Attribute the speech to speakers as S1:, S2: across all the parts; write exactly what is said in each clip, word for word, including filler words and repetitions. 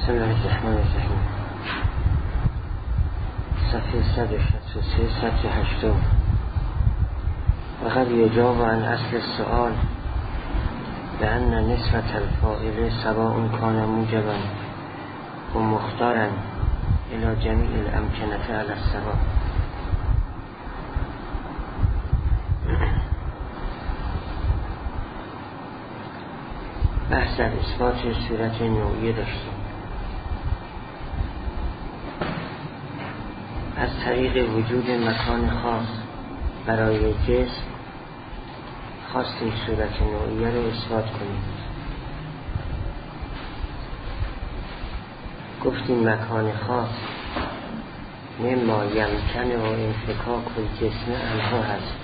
S1: بسم الله الرحمن الرحیم. صفحه صد و شصت و سه سطر هشتم. وقد یجاب عن اصل السؤال لأن نسبة الفاعل سواء كان موجبا و مختارا الى جمیع الامکنة علی السواء. بحث در اثبات صورت نوعیه داشتیم. از طریق وجود مکان خاص برای جسم خواستیم صورت نوعیه رو اثبات کنیم. گفتیم مکان خاص مما یمکن و انفکاک الجسم عنها هست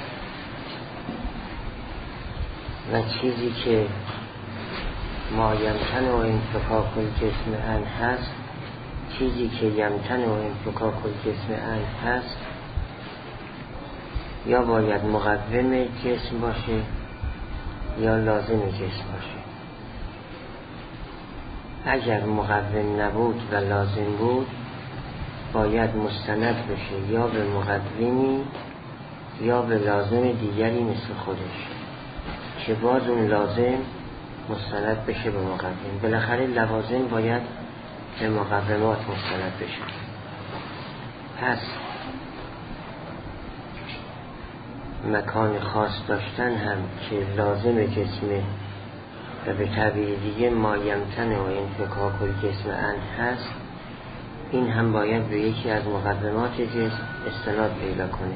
S1: و چیزی که ما یمکن و انفکاک الجسم عنه هست، چیزی که یمکن و انفکاک الجسم عنه هست یا باید مقوم جسم باشه یا لازم جسم باشه. اگر مقوم نبود و لازم بود باید مستند بشه یا به مقومی یا به لازم دیگری مثل خودش که باز اون لازم مستند بشه به مقوم. بالاخره لوازم باید به مقومات مستند بشه. پس مکان خاص داشتن هم که لازم جسمه و به تعبیر دیگه ما یمکن و انفکاک الجسم عنه هست، این هم باید به یکی از مقومات جسم استناد پیدا کنه.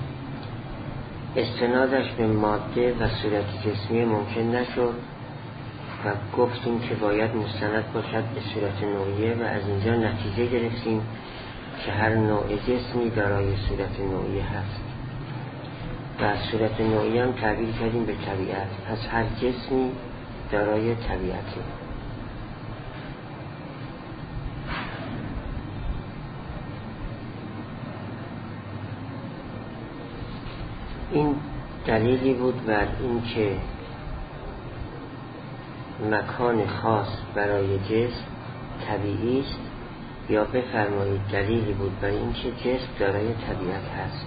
S1: استنادش به ماده و صورت جسمی ممکن نشد و گفتیم که باید مستند باشد به صورت نوعیه و از اینجا نتیجه گرفتیم که هر نوع جسمی دارای صورت نوعیه هست و از صورت نوعیه هم تعبیر کردیم به طبیعت. پس هر جسمی دارای طبیعته. این دلیلی بود بر این که مکان خاص برای جسم طبیعی است، یا بفرمایید دلیلی بود بر این که جسم دارای طبیعت هست.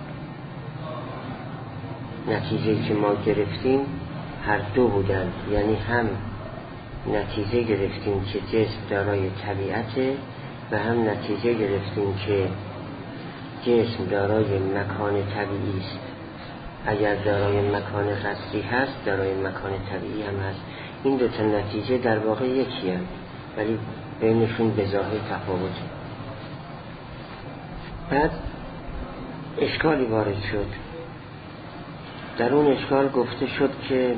S1: نتیجه که ما گرفتیم هر دو بودند، یعنی هم نتیجه گرفتیم که جسم دارای طبیعته و هم نتیجه گرفتیم که جسم دارای مکان طبیعی است. اگر دارای مکان قصدی هست دارای مکان طبیعی هم هست. این دو تا نتیجه در واقع یکی هست ولی بینشون به ظاهر تفاوته. بعد اشکالی وارد شد. در اون اشکال گفته شد که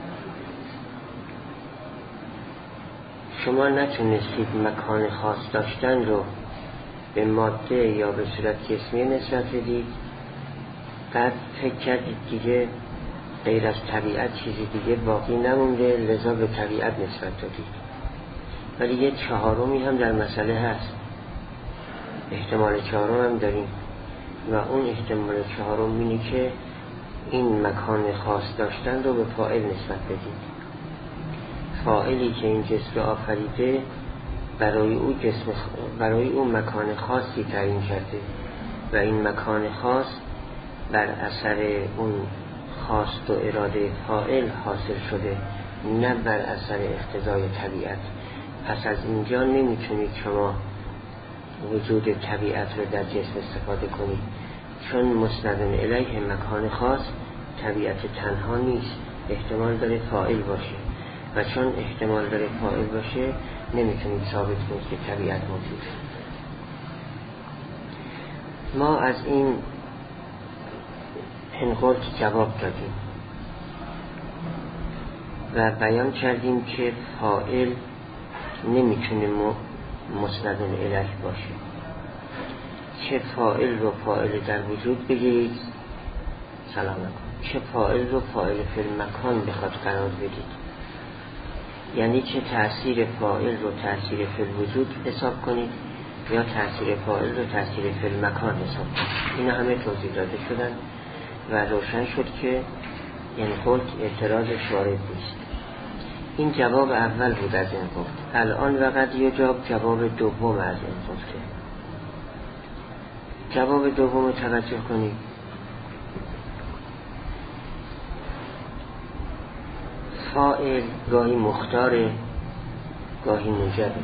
S1: شما نتونستید مکان خاص داشتن رو به ماده یا به صورت جسمی نسبت بدید. بعد فکر کردید دیگه غیر از طبیعت چیزی دیگه باقی نمونده، لذا به طبیعت نسبت دادید. ولی یه چهارمی هم در مسئله هست، احتمال چهارم هم داریم و اون احتمال چهارم اینه که این مکان خاص داشتن رو به فاعل نسبت بدید. فاعلی که این جسم رو آفریده برای او جسم برای اون مکان خاصی تعیین کرده و این مکان خاص بر اثر اون خواست و اراده فاعل حاصل شده، نه بر اثر اقتضای طبیعت. پس از اینجا نمیتونید شما وجود طبیعت رو در جسم استفاده کنید، چون مسند الیه مکان خاص طبیعت تنها نیست، احتمال داره فاعل باشه و چون احتمال داره فاعل باشه نمیتونید ثابت کنید که طبیعت موجوده. ما از این انقلت جواب دادیم و بیان کردیم که فاعل نمیتونه مسند الیه باشه. چه فاعل رو فاعل در وجود بگیرید سلام علیکم، چه فاعل رو فاعل فی المکان بخواد قرار بدید، یعنی چه تأثیر فاعل رو تأثیر فی الوجود حساب کنید یا تأثیر فاعل رو تأثیر فی المکان حساب کنید. اینا همه توضیح داده شدن و روشن شد که این قلت اعتراضش وارد نیست. این جواب اول بود از این گفت. الان وقت یجاب جواب دوم از این گفته. جواب دوم رو توجه کنید. فاعل گاهی مختاره گاهی موجبه.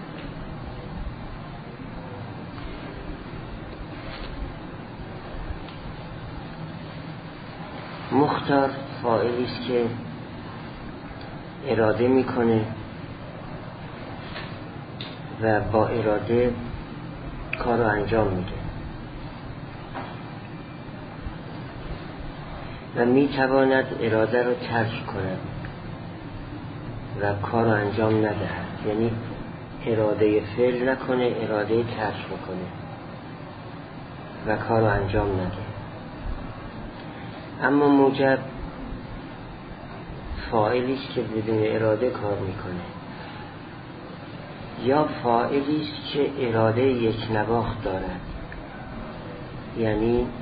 S1: مختار فاعلی است که اراده میکنه و با اراده کار رو انجام میده و میتواند اراده رو ترک کند و کار رو انجام ندهد، یعنی اراده فعل نکنه، اراده ترک بکنه و کار رو انجام نده. اما موجب فاعلی است که بدون اراده کار میکنه، یا فاعلی است که اراده یک نواخت دارد، یعنی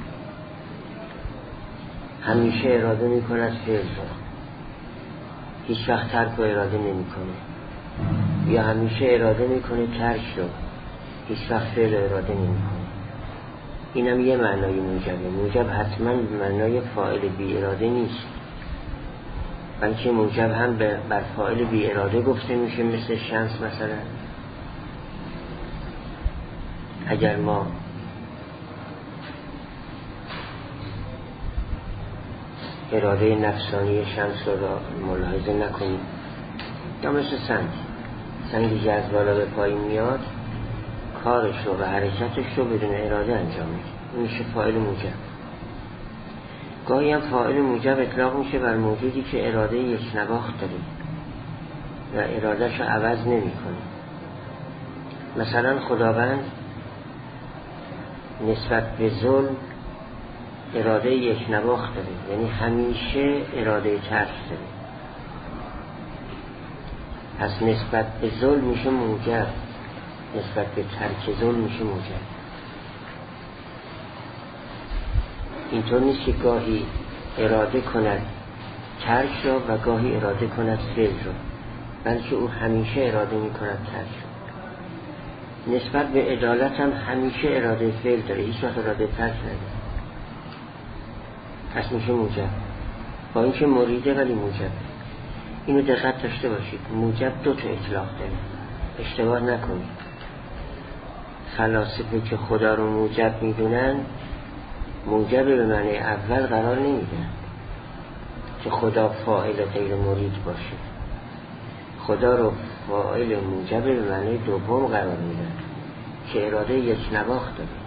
S1: همیشه اراده میکند فعل را، هیچ وقت ترک و اراده نمیکنه، یا همیشه اراده میکنه ترک رو، هیچ وقت فعل اراده نمیکنه. اینم یه معنای موجبه. موجب حتما به معنای فاعل بی اراده نیست، بلکه موجب هم بر فاعل بی اراده گفته میشه، مثل شمس مثلا. اگر ما اراده نفسانی شمس رو ملاحظه نکنیم، یا مثل سنگ سنگی که از بالا به پایین میاد، کارش رو و حرکتش رو بدون اراده انجام میده، این میشه فاعل موجب. گاهی هم فاعل موجب اطلاق میشه بر موجودی که اراده یک نواخت داره و ارادهش رو عوض نمی کنه. مثلا خداوند نسبت به ظلم اراده یک نواخت داره، یعنی همیشه اراده ترک داره. پس نسبت به ظلم میشه موجب، نسبت به ترک ظلم میشه موجب. اینطور نیست که گاهی اراده کند ترک را و گاهی اراده کند فعل را، بلکه او همیشه اراده میکند ترک را. نسبت به عدالت هم همیشه اراده فعل داره، هیچ وقت اراده ترک نداره، پس میشه موجب. با اینکه مریده ولی موجب. اینو دقت داشته باشید، موجب دو تا اطلاق داره، اشتباه نکنید. فلاسفه که خدا رو موجب میدونن، موجب به معنی اول قرار نمیدن که خدا فاعل غیر مرید باشه. خدا رو فاعل موجب به معنی دوم قرار میدن که اراده یک نواخت داره،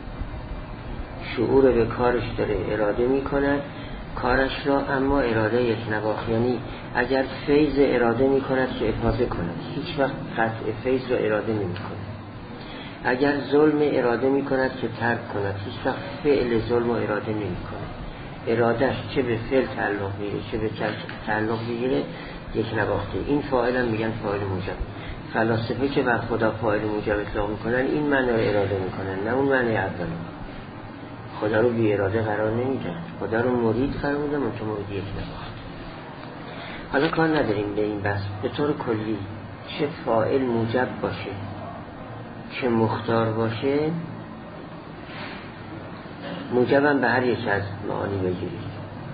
S1: شعور به کارش داره، اراده میکند کارش را، اما اراده یک نواخت، یعنی اگر فیض اراده میکند که افاضه کند، هیچ وقت قطع فیض را اراده نمیکند. اگر ظلم اراده میکند که ترک کند، هیچ وقت فعل ظلم اراده نمیکند. ارادهش چه به فعل تعلق میگیره چه به ترک تعلق میگیره یک نواخته. این فاعل هم میگن فاعل موجب. فلاسفه که بر خدا فاعل موجب اطلاق میکنن، این معنی اراده میکنن، نه اون معنی اول. خدا رو بی اراده قرار نمیدن، خدا رو مرید قرار میدن، منطقه مرید یک نواخت. حالا کار نداریم به این بحث. به طور کلی چه فاعل موجب باشه چه مختار باشه، موجبم به هر یک از معانی بگیرید.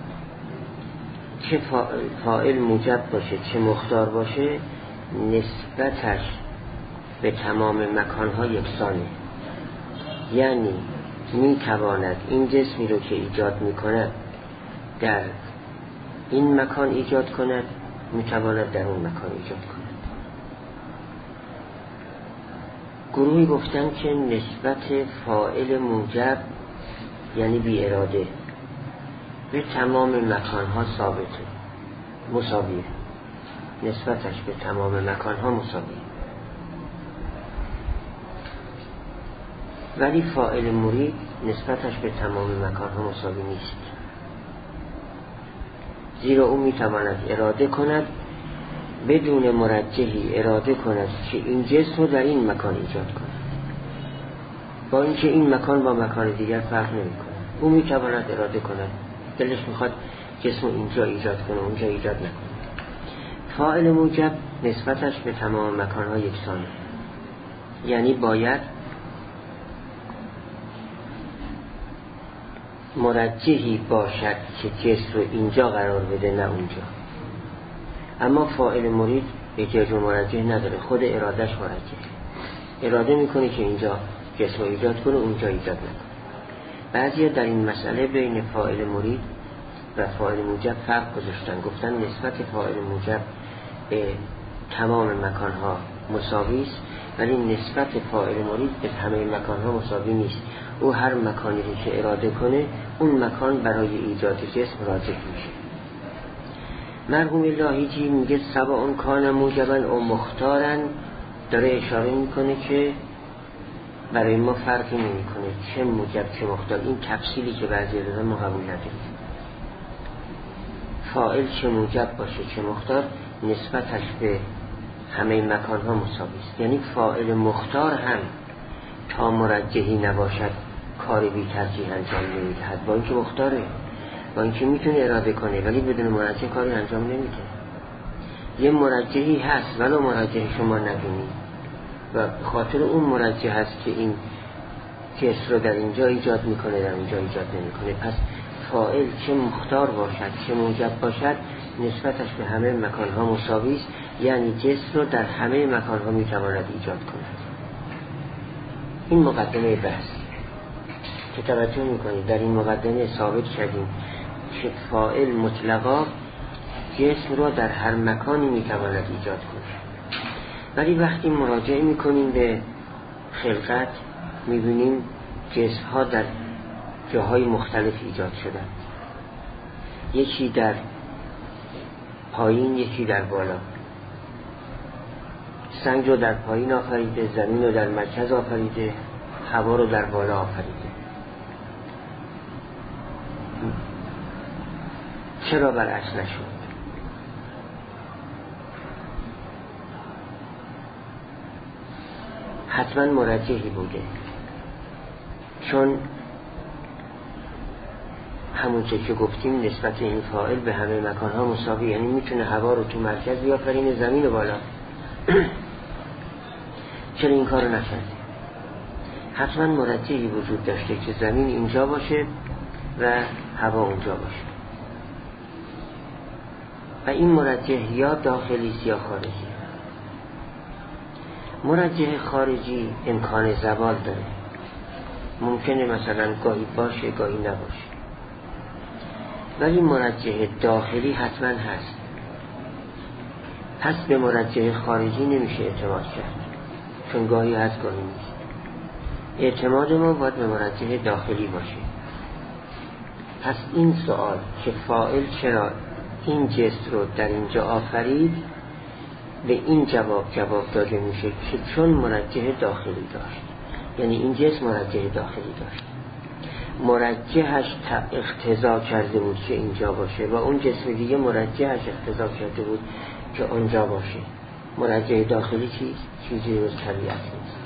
S1: چه فاعل موجب باشه چه مختار باشه، نسبتش به تمام مکانها یکسانه. یعنی می تواند این جسمی رو که ایجاد می کند در این مکان ایجاد کند، می تواند در اون مکان ایجاد کند. گروهی گفتن که نسبت فاعل موجب یعنی بی اراده به تمام مکانها ثابته، مساویه. نسبتش به تمام مکانها مساویه. ولی فاعل مرید نسبتش به تمام مکانها مساوی نیست، زیرا او میتواند اراده کند بدون مرجحی، اراده کند که این جسم رو در این مکان ایجاد کند، با اینکه این مکان با مکان دیگر فرق نمی کند. او میتواند اراده کند دلش میخواد جسم رو اینجا ایجاد کنه اونجا ایجاد نکنه. فاعل موجب نسبتش به تمام مکانها یکسانه، یعنی باید مرجحی باشد که جسم رو اینجا قرار بده نه اونجا. اما فاعل مرید احتیاج به مرجح نداره، خود ارادش مرجحه، اراده میکنه که اینجا جسم رو ایجاد کنه اونجا ایجاد نکنه. بعضیا در این مسئله بین فاعل مرید و فاعل موجب فرق گذاشتن، گفتن نسبت فاعل موجب به تمام مکانها مساوی است، ولی نسبت فاعل مرید به همه مکانها مساوی نیست. او هر مکانی رو که اراده کنه اون مکان برای ایجاد جسم راجح میشه. مرحوم لاهیجی میگه سواء کان موجبا او مختارن، داره اشاره میکنه که برای ما فرقی نمیکنه چه موجب چه مختار. این تفصیلی که بعضی دادن ما قبول نداریم. فاعل چه موجب باشه چه مختار نسبتش به همه مکانها مساوی است. یعنی فاعل مختار هم تا مرجحی نباشد کاری بی ترجیح انجام نمیدهد، با اینکه مختاره، با اینکه میتونه اراده کنه، ولی بدون مرجح کاری انجام نمیده. یه مرجحی هست ولو مرجح شما نبینید و خاطر اون مرجح هست که این کس رو در اینجا ایجاد میکنه در اینجا ایجاد نمیکنه. پس فاعل چه مختار باشد چه موجب باشد نسبتش به همه مکانها مساوی است، یعنی جسم رو در همه مکانها میتواند ایجاد کند. این مقدمه بحث که توجه میکنید در این مقدمه ثابت کردیم که فاعل مطلقا جسم رو در هر مکانی میتواند ایجاد کند، ولی وقتی مراجعه میکنیم به خلقت میبینیم جسم ها در جاهای مختلف ایجاد شدن، یکی در پایین یکی در بالا. سنگ رو در پایین آفریده، زمین رو در مرکز آفریده، هوا رو در بالا آفریده. چرا برعکس نشد؟ حتما مرجحی بوده، چون همونچه که گفتیم نسبت این فاعل به همه مکانها مساوی، یعنی میتونه هوا رو تو مرکز بیافرینه زمین رو بالا. چرا این کارو نکرده؟ حتما مرجحی وجود داشته که زمین اینجا باشه و هوا اونجا باشه، و این مرجح یا داخلی است یا خارجی. مرجح خارجی امکان زوال داره، ممکنه مثلا گاهی باشه گاهی نباشه، ولی مرجح داخلی حتما هست. پس به مرجح خارجی نمیشه اعتماد کرد، چون گاهی هست گاهی نیست. اعتماد ما باید به مرجح داخلی باشه. پس این سوال که فاعل چرا این جسم رو در اینجا آفرید، به این جواب جواب داده میشه که چون مرجح داخلی داشت، یعنی این جسم مرجح داخلی داشت، مرجحش اقتضا کرده بود که اینجا باشه و اون جسم دیگه مرجحش اقتضا کرده بود که اونجا باشه. مرجح داخلی چیز؟ چیزی روز طبیعت نیست.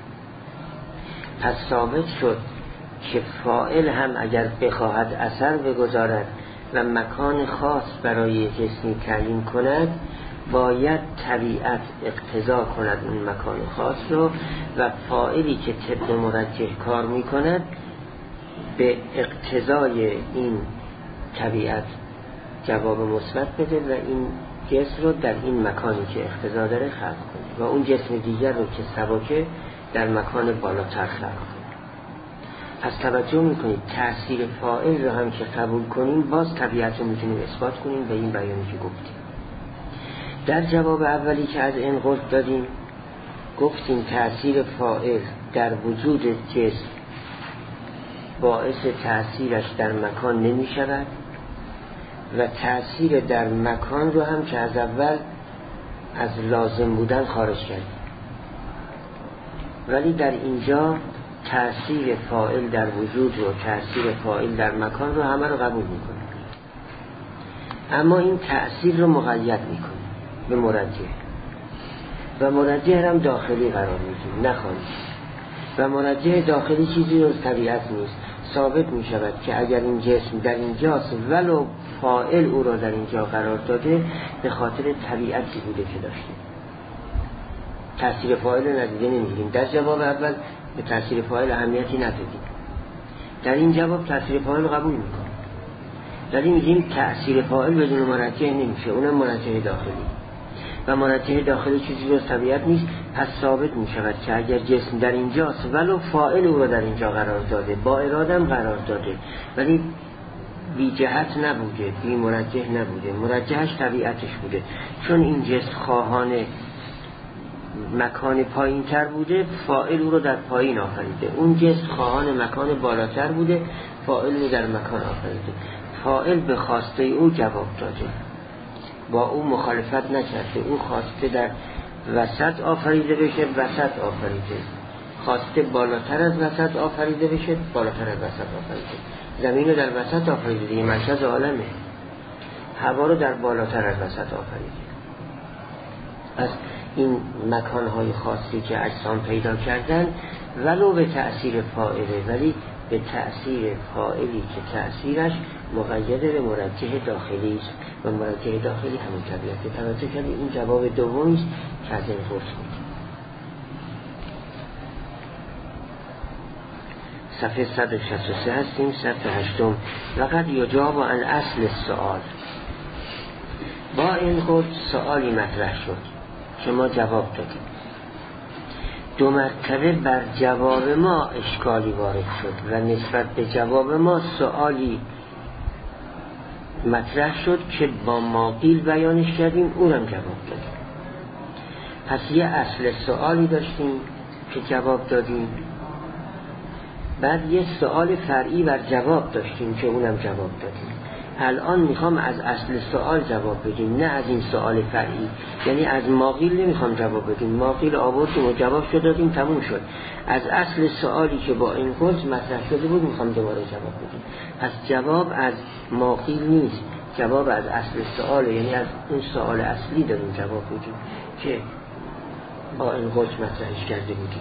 S1: پس ثابت شد که فاعل هم اگر بخواهد اثر بگذارد و مکان خاص برای جسمی تعیین کند، باید طبیعت اقتضا کند اون مکان خاص رو، و فاعلی که طبق مرجح کار می کند به اقتضای این طبیعت جواب مثبت بده و این جسم رو در این مکانی که اقتضا داره خلق کنه و اون جسم دیگر رو که سبکه در مکان بالاتر خلق کنه. پس توجه میکنید تأثیر فاعل رو هم که قبول کنیم باز طبیعت رو میتونیم اثبات کنیم به این بیانی که گفتیم. در جواب اولی که از انقل دادیم گفتیم تأثیر فاعل در وجود جسم باعث تأثیرش در مکان نمی شود و تأثیر در مکان رو هم که از اول از لازم بودن خارج کرد، ولی در اینجا تأثیر فاعل در وجود رو تأثیر فاعل در مکان رو همه رو قبول میکنه، اما این تأثیر رو مقید میکنه به مرجح و مرجح هم داخلی قرار میدیم نه خارجی. و مرجح داخلی چیزی رو طبیعت نیست، ثابت می شود که اگر این جسم در اینجاست ولو فاعل او را در اینجا قرار داده به خاطر طبیعتی بوده که داشته. تأثیر فاعل رو ندیده نمیگیریم. در جواب اول به تأثیر فاعل اهمیتی ندادیم، در این جواب تأثیر فاعل رو قبول میکنیم، ولی میگیم تأثیر فاعل بدون مرجح نمیشه، اونم مرجح داخلی و مرجح داخلی چیزی جز طبیعت نیست. پس ثابت می شود که اگر جسم در اینجاست ولو فاعل او را در اینجا قرار داده، با ارادم قرار داده، ولی بی جهت نبوده، بی مرجح نبوده، مرجحش طبیعتش بوده، چون این جسم خواهان مکان پایین تر بوده فاعل او رو در پایین آفریده، اون جسم خواهان مکان بالاتر بوده فاعل رو در مکان آفریده. فاعل به خواسته او جواب داده، با او مخالفت نکرده، او خواسته در وسط آفریده بشه وسط آفریده، خواسته بالاتر از وسط آفریده بشه بالاتر از وسط آفریده، زمین رو در وسط آفریده دیگه، مرکز عالمه، هوا رو در بالاتر از وسط آفریده. از این مکانهای خاصی که اجسام پیدا کردن ولو به تأثیر فاعله، ولی به تأثیر فاعلی که تأثیرش مقید به مرجح داخلی است و مرجح داخلی همون طبیعته. توجه کنید این جواب دومی است که از این پرس بود. صفحه صد و شصت و سه هستیم، صفحه هشتم. وقد یجاب عن اصل السؤال. با این خود سؤالی مطرح شد که ما جواب دادیم، دو مرتبه بر جواب ما اشکالی وارد شد و نسبت به جواب ما سؤالی مطرح شد که با ما قیل بیانش کردیم، اونم جواب دادیم. پس یه اصل سؤالی داشتیم که جواب دادیم، بعد یه سؤال فرعی بر جواب داشتیم که اونم جواب دادیم. الان میخوام از اصل سؤال جواب بدیم، نه از این سؤال فرعی، یعنی از ماقیل نمیخوام جواب بدیم، ماقیل آوردیم و جواب شد دادیم تموم شد. از اصل سؤالی که با این قلت مطرح شده بود میخوام دوباره جواب بدیم. پس جواب از ماقیل نیست، جواب از اصل سؤال، یعنی از اون سؤال اصلی داریم جواب بدیم که با این قلت مطرحش کرده بودیم.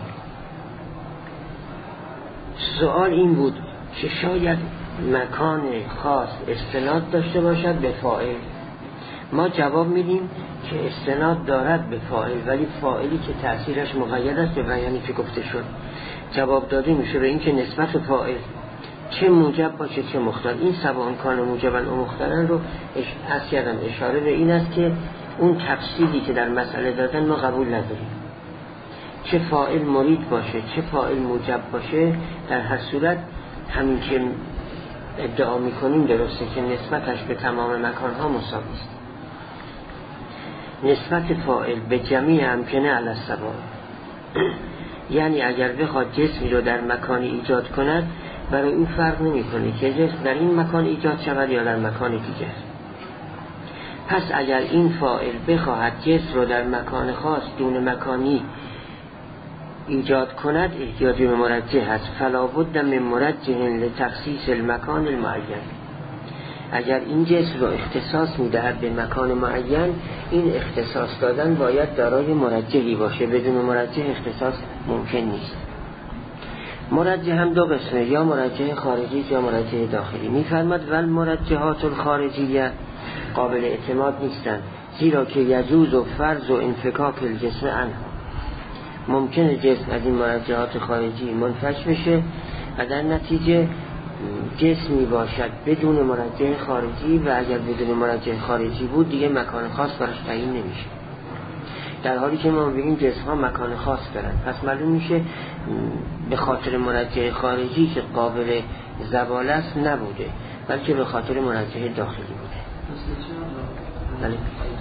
S1: سؤال این بود که شاید مکان خاص استناد داشته باشد به فاعل. ما جواب میدیم که استناد دارد به فاعل، ولی فاعلی که تأثیرش مقید است به بیانی که گفته شد. جواب داده میشه به این که نسبت فاعل چه موجب باشه چه مختار. این سبعان کان موجبن و مختارن رو از کردم اشاره به این است که اون تفصیلی که در مسئله دادن ما قبول نداریم، چه فاعل مرید باشه چه فاعل موجب باشه، در هر صورت همین که ادعا میکنیم درسته که نسبتش به تمام مکانها مساوی است. نسبت فاعل به جمیع امکنه علی السواء، یعنی اگر بخواد جسمی رو در مکانی ایجاد کند برای او فرق نمیکنه که جسم در این مکان ایجاد شود یا در مکان دیگر. پس اگر این فاعل بخواهد جسم رو در مکان خاص دون مکانی ایجاد کند احتیاج به مرجح است. فلا بد من مرجح لتخصیص المکان المعین. اگر این جسم رو اختصاص میدهد به مکان معین، این اختصاص دادن باید دارای مرجحی باشه، بدون مرجح اختصاص ممکن نیست. مرجح هم دو قسمه، یا مرجح خارجی یا مرجح داخلی. میفرماد ول مرجحات الخارجیه قابل اعتماد نیستند، زیرا که یجوز و فرض و انفکاک الجسم عنها. ممکنه جسم از این مرجحات خارجی منفک بشه و در نتیجه جسمی باشد بدون مرجح خارجی، و اگر بدون مرجح خارجی بود دیگه مکان خاص براش تعیین نمیشه، در حالی که ما ببینیم جسم ها مکان خاص دارن. پس معلوم میشه به خاطر مرجح خارجی که قابل زوال است نبوده، بلکه به خاطر مرجح داخلی بوده. بله.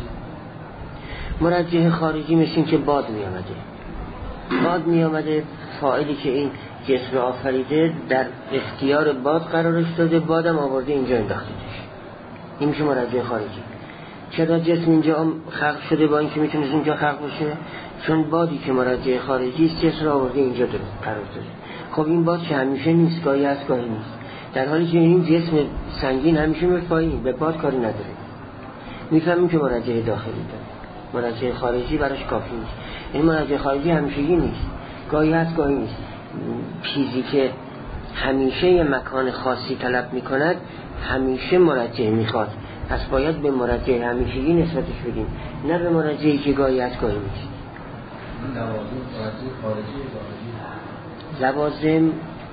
S1: مرجح خارجی مثل این که باد می آمده باد می آمده فاعلی که این جسم آفریده در اختیار باد قرارش داده، بادم آورده اینجا انداختهش، این میشه مرجح خارجی. چرا جسم اینجا خلق شده با اینکه میتونه اینجا خلق بشه؟ چون بادی که مرجح خارجی است جسم را آورده اینجا قرار داده. خب این باد که همیشه نیست، گاهی هست گاهی نیست، در حالی که این جسم سنگین همیشه میره پایین، به باد کاری نداره. میفهمیم که مرجح داخلی داره، مرجح خارجی براش کافی نیست. این مرجح خارجی همیشگی نیست، گاهی هست گاهی نیست. چیزی که همیشه یه مکان خاصی طلب میکند، همیشه مرجع میخواد. پس باید به مرجع همیشگی نسبتش بدیم، نه به مرجعی که گاهی از گاهی میشه. لوازم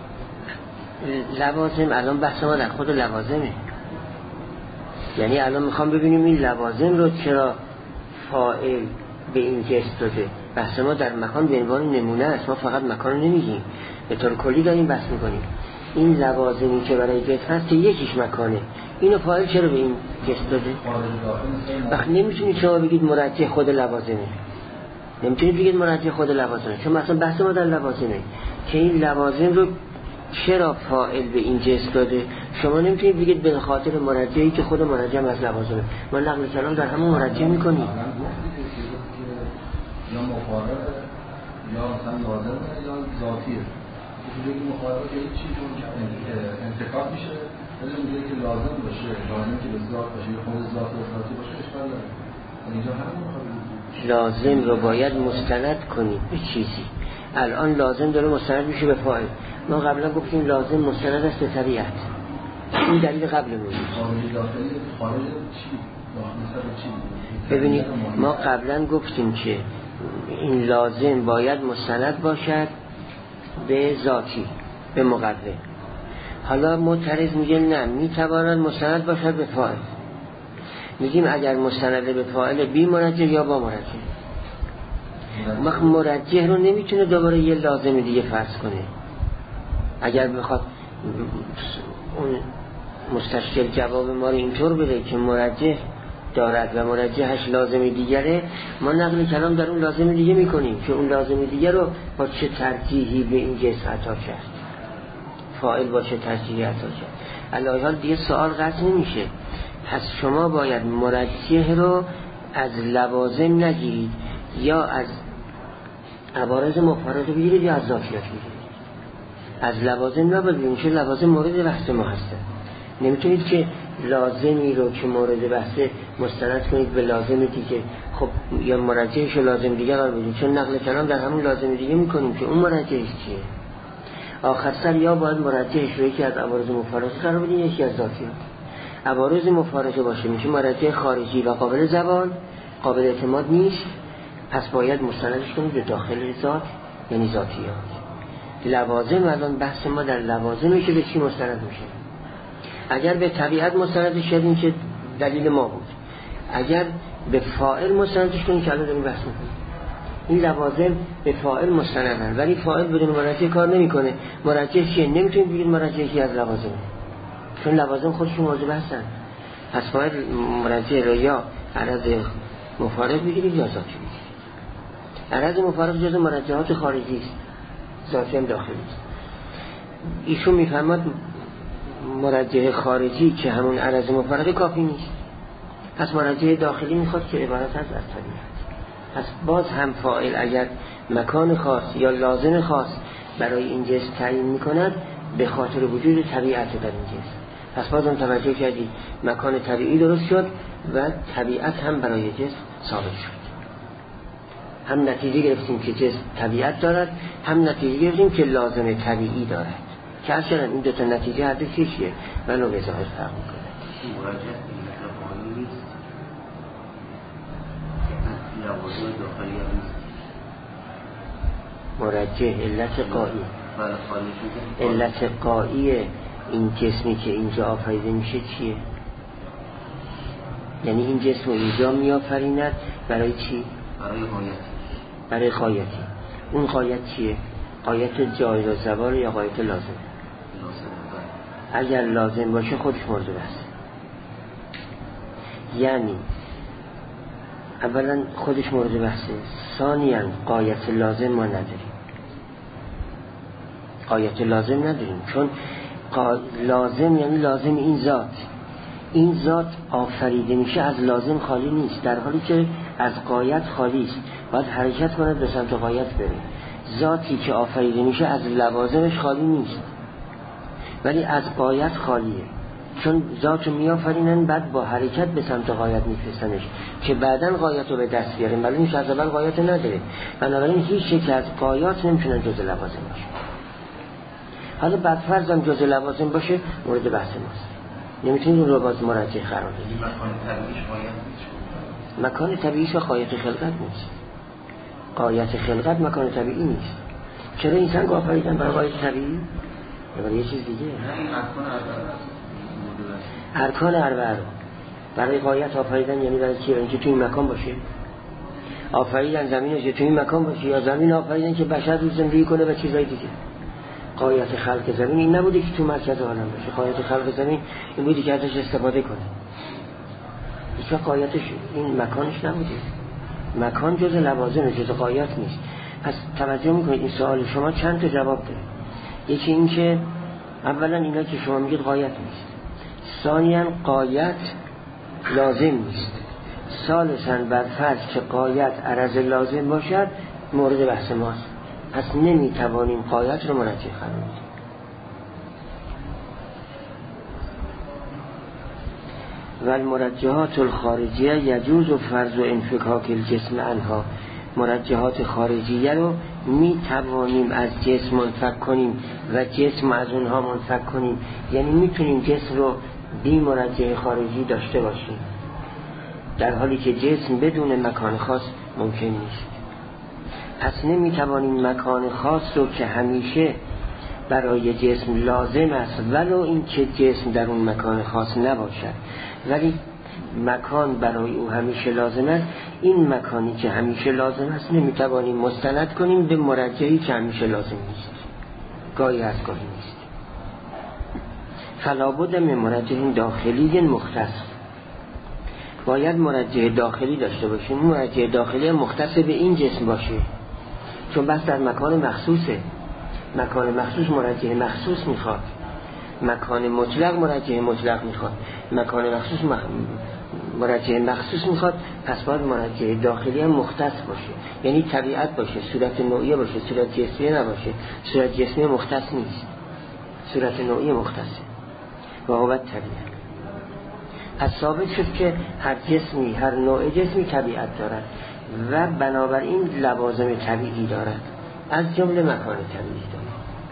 S1: لوازم الان بحث ما در خود لوازمه. یعنی الان میخوام ببینیم این لوازم رو چرا فاعل به این جست داده. بحث ما در مکان به عنوان نمونه است، ما فقط مکان رو نمیگیم، به طور کلی داریم بحث میکنیم. این لوازمی که برای جست هست که یکیش مکانه، اینو فاعل چرا به این جست داده؟ وقت نمیتونید شما بگید مرجع خود لوازمه، نمیتونید بگید مرجع خود لوازمه، چون مثلا بحث ما در لوازمه که این لوازم رو چرا فاعل به این جست داده. شما نمیتونید بگید به خاطر مرجعی که خود مرجع از لوازمه. ما نقل کلام در همون مرجع میکنیم.
S2: یا مفارقه یا مثلا لازمه یا ذاتیه. میگه که مفارقه یه چیزی که انتقاد میشه، ولی میگه که لازم باشه، لازم که به ذات باشه، خود ذات و ذاتی باشه اشکال داره. اینجا همین
S1: لازم رو باید مستند کنید به چیزی. الان لازم داره مستند میشه به فاعل. ما قبلا گفتیم لازم مستند است به طبیعت. این دلیل قبل بود.
S2: خارج چی؟ چی؟
S1: ببینید ما قبلا گفتیم که این لازم باید مستند باشد به ذاتی، به مقرر. حالا معترض میگه نه، میتواند مستند باشد به فاعل. میگیم اگر مستند به فاعل بی مرجع یا با مرجع. وقت مرجع رو نمیتونه دوباره یه لازم دیگه فرض کنه. اگر بخواد اون مستشکل جواب ما رو اینطور بده که مرجع دارد و مرجحش لازم دیگره، ما نقل کلام در اون لازم دیگه میکنیم که اون لازم دیگه رو با چه ترجیحی به این جنس عطا کرد، فاعل با چه ترجیحی عطا کرد. علاوه حال دیگه سوال قطع نمیشه. پس شما باید مرجح رو از لوازم نگیرید، یا از عوارض مفرده بگیرید یا از ذاتیات بگیرید. از لوازم نباید، چون لوازم مورد بحث ما هستن. نمیتونید که لازمی رو که مورد بحثه مستند کنید به لازمی که خب یا مرجعش و لازم دیگه قرار بدید، چون نقل کلام در همون لازم دیگه میکنیم که اون مرجعش چیه. آخر سر یا باید مرجعش رو یکی از عوارض مفارقه قرار بدید، یکی از ذاتیات. عوارض مفارقه باشه میشه مرجع خارجی و قابل زبان، قابل اعتماد نیست، پس باید مستندش کنید به داخل ذات، یعنی ذاتیات. لوازم الان بحث ما در لوازمه که به چی مستند میشه. اگر به طبیعت مستندش کردیم که دلیل ما بود، اگر به فاعل مستندش کنیم که الان داریم بحث میکنیم. این لوازم به فاعل مستندن، ولی فاعل بدون مرجع کار نمیکنه. مرجع چیه؟ نمیتونید بگید مرجعی از لوازم، چون لوازم خودشون موضوع هستن. پس باید مرجع رو یا عرض مفارق بگیرید یا ذاتی بگیرید. عرض مفارق جز مرجعات خارجی است، ذاتی هم داخلی است. ایشون میفهمد مرجع خارجی که همون عرض مفارقه کافی نیست، پس مرجع داخلی میخواد که عبارت از طبیعت. پس باز هم فاعل اگر مکان خاص یا لازم خاص برای این جنس تعیین میکند، به خاطر وجود طبیعت در این جنس. پس باز هم توجه کردید مکان طبیعی درست شد و طبیعت هم برای جنس ثابت شد. هم نتیجه گرفتیم که جنس طبیعت دارد، هم نتیجه گرفتیم که لازم طبیعی دارد. که اصلا این دو تا نتیجه هر دو چیه و نوع ظاهر فرق میکنه. مرجع علت قایی، علت قایی این جسمی که اینجا آفریده میشه چیه؟ یعنی این جسم اینجا میآفریند برای چی؟
S2: برای غایت.
S1: برای غایتی. اون غایت چیه؟ غایت جایز و زوال یا غایت لازم؟ اگر لازم باشه خودش مورد بحثه. یعنی اولا خودش مورد بحثه، ثانیاً غایت لازم ما نداریم. غایت لازم نداریم چون لازم یعنی لازم این ذات. این ذات آفریده میشه از لازم خالی نیست، در حالی که از غایت خالی است. باید حرکت کند به سمت غایت بره. ذاتی که آفریده میشه از لوازمش خالی نیست، ولی از غایت خالیه، چون ذاتو میآفرینن بعد با حرکت به سمت غایت میفرستنش که بعدن غایت رو به دست بیارن، ولی این از اول غایت نداره. بنابراین هیچ یک از غایات نمیتونن جز لوازم باشه. حالا بدفرض هم جزء لوازم باشه مورد بحث ماست، نمیتونید اون رو باز مراجعه قرار بدید.
S2: مکان طبیعیش غایت نیست.
S1: مکان طبیعیش غایت خلقت نیست. غایت خلقت مکان طبیعی نیست. چرا این سنگ آفریدن برای غایت طبیعی؟ یا برای یه چیز دیگه؟
S2: نه این ارکان اربعه است.
S1: ارکان اربعه رو برای غایت آفریدن یعنی برای چی؟ اینکه توی این مکان باشه. آفریدن زمین رو که توی این مکان باشه، یا زمین آفریدن که بشر رو زندگی کنه و چیزای دیگه. غایت خلق زمین این نبوده که تو مرکز عالم باشه. غایت خلق زمین این بودی که ازش استفاده کنه. هیچ غایتش این مکانش نبوده. مکان جز لوازم، جز غایت نیست. پس توجه میکنید این سوال شما چند تا جواب داره. یکی این که اولا اینا که شما میگید غایت نیست، ثانیاً غایت لازم نیست، ثالثاً بر فرض که غایت عرض لازم باشد مورد بحث ماست، پس نمیتوانیم غایت رو مرجع قرار بدیم. و المرجحات الخارجیه یجوز و فرض و انفکاک الجسم عنها. مرجحات خارجیه رو می توانیم از جسم منفک کنیم و جسم از اونها منفک کنیم، یعنی میتونیم جسم رو بی مرجح خارجی داشته باشیم، در حالی که جسم بدون مکان خاص ممکن نیست. پس نمی توانیم مکان خاص رو که همیشه برای جسم لازم است ولو این که جسم در اون مکان خاص نباشد، ولی مکان برای او همیشه لازم است، این مکانی که همیشه لازم است نمیتوانیم مستند کنیم به مرجحی که همیشه لازم نیست، گاهی از گاهی نیست. فلابد من مرجح داخلی مختص، باید مرجح داخلی داشته باشیم. مرجح داخلی مختص به این جسم باشه، چون بس در مکان مخصوصه. مکان مخصوص مرجح مخصوص میخواد، مکان مطلق مرجح مطلق میخواد، مکان مخصوص مخ... مرجح مخصوص میخواد. پس باید مرجح داخلی هم مختص باشه، یعنی طبیعت باشه، صورت نوعی باشه، صورت جسمی نباشه. صورت جسمی مختص نیست، صورت نوعی مختصه و هو طبیعت. پس ثابت شد که هر جسمی، هر نوع جسمی طبیعت دارد و بنابراین لوازم طبیعی دارد، از جمله مکان طبیعی دارد.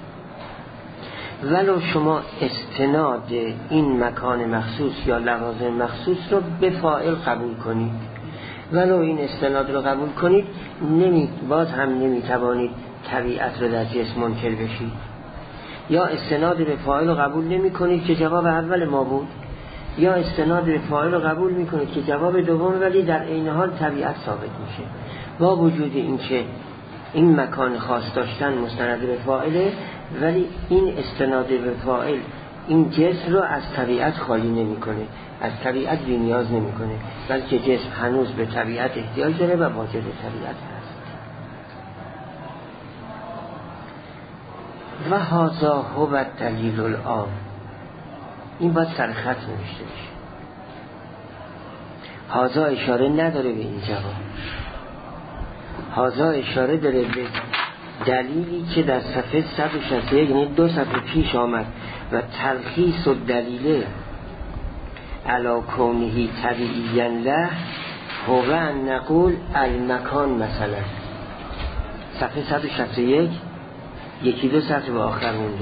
S1: ولو شما استناد این مکان مخصوص یا لوازم مخصوص رو به فاعل قبول کنید، ولو این استناد رو قبول کنید، نمی باز هم نمیتوانید طبیعت رو در جسم منکر بشید. یا استناد به فاعل رو قبول نمی کنید که جواب اول ما بود، یا استناد به فاعل رو قبول می کنید که جواب دوم، ولی در عین حال طبیعت ثابت میشه با وجود این که این مکان خاص داشتن مستند به فاعله، ولی این استناد به فاعل این جسم رو از طبیعت خالی نمیکنه، از طبیعت بی نیاز نمیکنه، بلکه جسم هنوز به طبیعت احتیاج داره و واجد طبیعت هست. و هذا هو الدلیل العام. این باید سرخط نوشته بشه. هذا اشاره نداره به این جواب، هذا اشاره داره به دلیلی که در صفحه صد و شصت و یک، یعنی دو صفحه پیش آمد و تلخیص و دلیل علی کونه طبیعیا له هو ان نقول المکان مثلا. صفحه صد و شصت و یک، یکی دو صفحه به آخر مونده.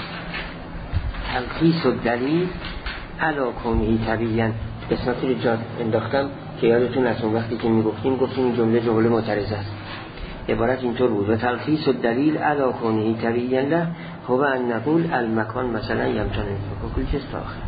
S1: تلخیص و دلیل علی کونه طبیعیا، قسمتی رو جا انداختم که یادتون از اون وقتی که میگفتیم گفتیم این جمله جمله معترضه است. عبارت اینطور بود: و تلخیص و دلیل علی کونه طبیعیا له هو ان نقول المکان مثلا یمتن کل چیز تا آخر.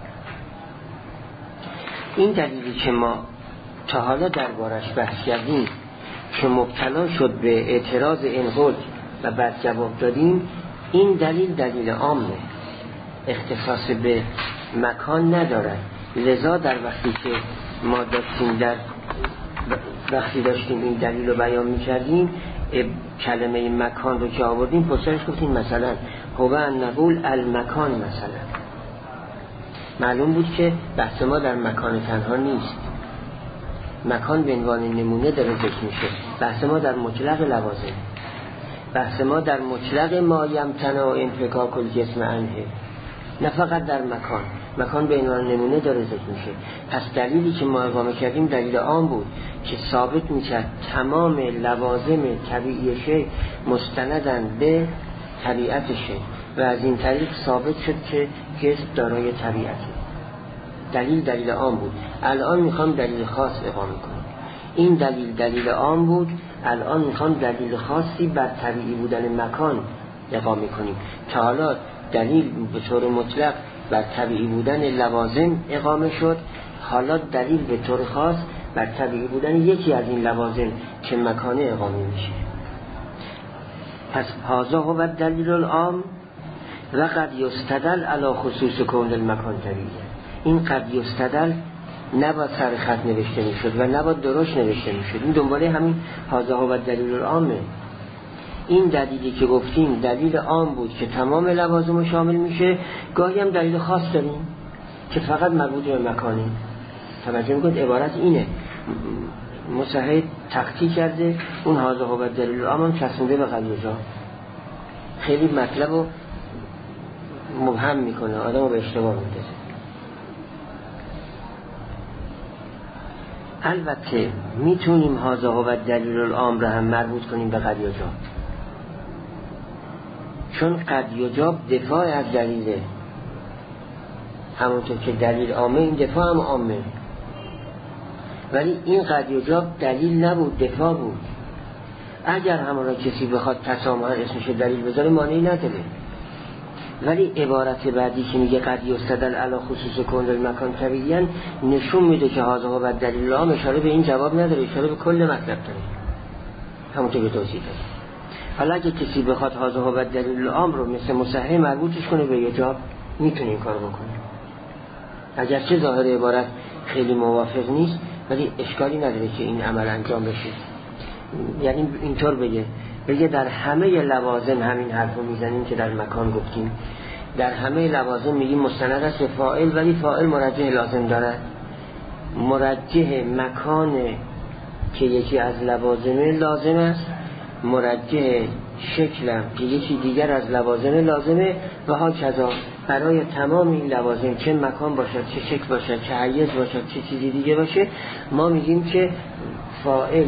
S1: این دلیلی که ما تا حالا دربارش بحث کردیم که مبتلا شد به اعتراض انقل و بعد جواب دادیم، این دلیل دلیل عامه، اختصاص به مکان ندارد. لذا در وقتی که ما داشتیم در وقتی داشتیم این دلیل رو بیان می‌کردیم، کلمه مکان رو که آوردیم پسرش گفتیم مثلا هو ان نقول المکان مثلا. معلوم بود که بحث ما در مکان تنها نیست، مکان به عنوان نمونه داره ذکر میشه. بحث ما در مطلق لوازم، بحث ما در مطلق ما یمتنع انفکاک الجسم عنه، نه فقط در مکان. مکان به عنوان نمونه داره ذکر میشه. پس دلیلی که ما اقامه کردیم دلیل عام بود که ثابت میشه تمام لوازم طبیعی شی مستندن به طبیعت شی و از این طریق ثابت شد که جسم دارای طبیعته. دلیل دلیل عام بود، الان میخوام دلیل خاص اقامه کنم. این دلیل دلیل عام بود، الان میخوام دلیل خاصی بر طبیعی بودن مکان اقامه کنیم. تا حالا دلیل به طور مطلق بر طبیعی بودن لوازم اقامه شد، حالا دلیل به طور خاص بر طبیعی بودن یکی از این لوازم که مکانه اقامه میشه. پس هذا هو الدلیل العام و قد یستدل علی خصوص کون المکان طبیعی. این قد یستدل نباید سر خط نوشته میشد و نباید درشت نوشته میشد، این دنباله همین هذا هو الدلیل العامه. این دلیلی که گفتیم دلیل عام بود که تمام لوازم رو شامل میشه، گاهی هم دلیل خاص داریم که فقط مربوط به مکانه. توجه میکنید عبارت اینه، مصحح تختی کرده اون هذا هو الدلیل العام هم چسبونده به قد یجا، خیلی مطلب رو مبهم میکنه، آدم رو به اشتباه میندازه. البته میتونیم هذا هو الدلیل العام را هم مربوط کنیم به قد یجا، چون قد یجاب دفاع از دلیله، همونطور که دلیل عامه این دفاع هم عامه، ولی این قد یجاب دلیل نبود، دفاع بود. اگر همون را کسی بخواد تسامحاً اسمش دلیل بذاره مانعی نداره، ولی عبارت بعدی که میگه قد یستدل علی خصوص کون المکان طبیعیاً نشون میده که هذا هو الدلیل العام اشاره به این جواب نداره، اشاره به کل مطلب داره، همونطور که توضیح داد. حالا اگه کسی بخواد هذا هو الدلیل العام رو مثل مصحح مربوطش کنه به یجاب، میتونه این کار بکنه، اگرچه ظاهر عبارت خیلی موافق نیست، ولی اشکالی نداره که این عمل انجام بشه. یعنی اینطور بگه بگه در همه لوازم همین حرف رو میزنیم که در مکان گفتیم، در همه لوازم میگیم مستند است به فاعل، ولی فاعل مرجح لازم دارد. مرجح مکان که یکی از لوازم لازم است، مرجح شکلم که یکی دیگر از لوازم لازمه، و ها کذا برای تمام این لوازم، چه مکان باشد، چه شکل باشد، چه حیز باشد، چه چیزی دیگه باشه، ما میگیم که فاعل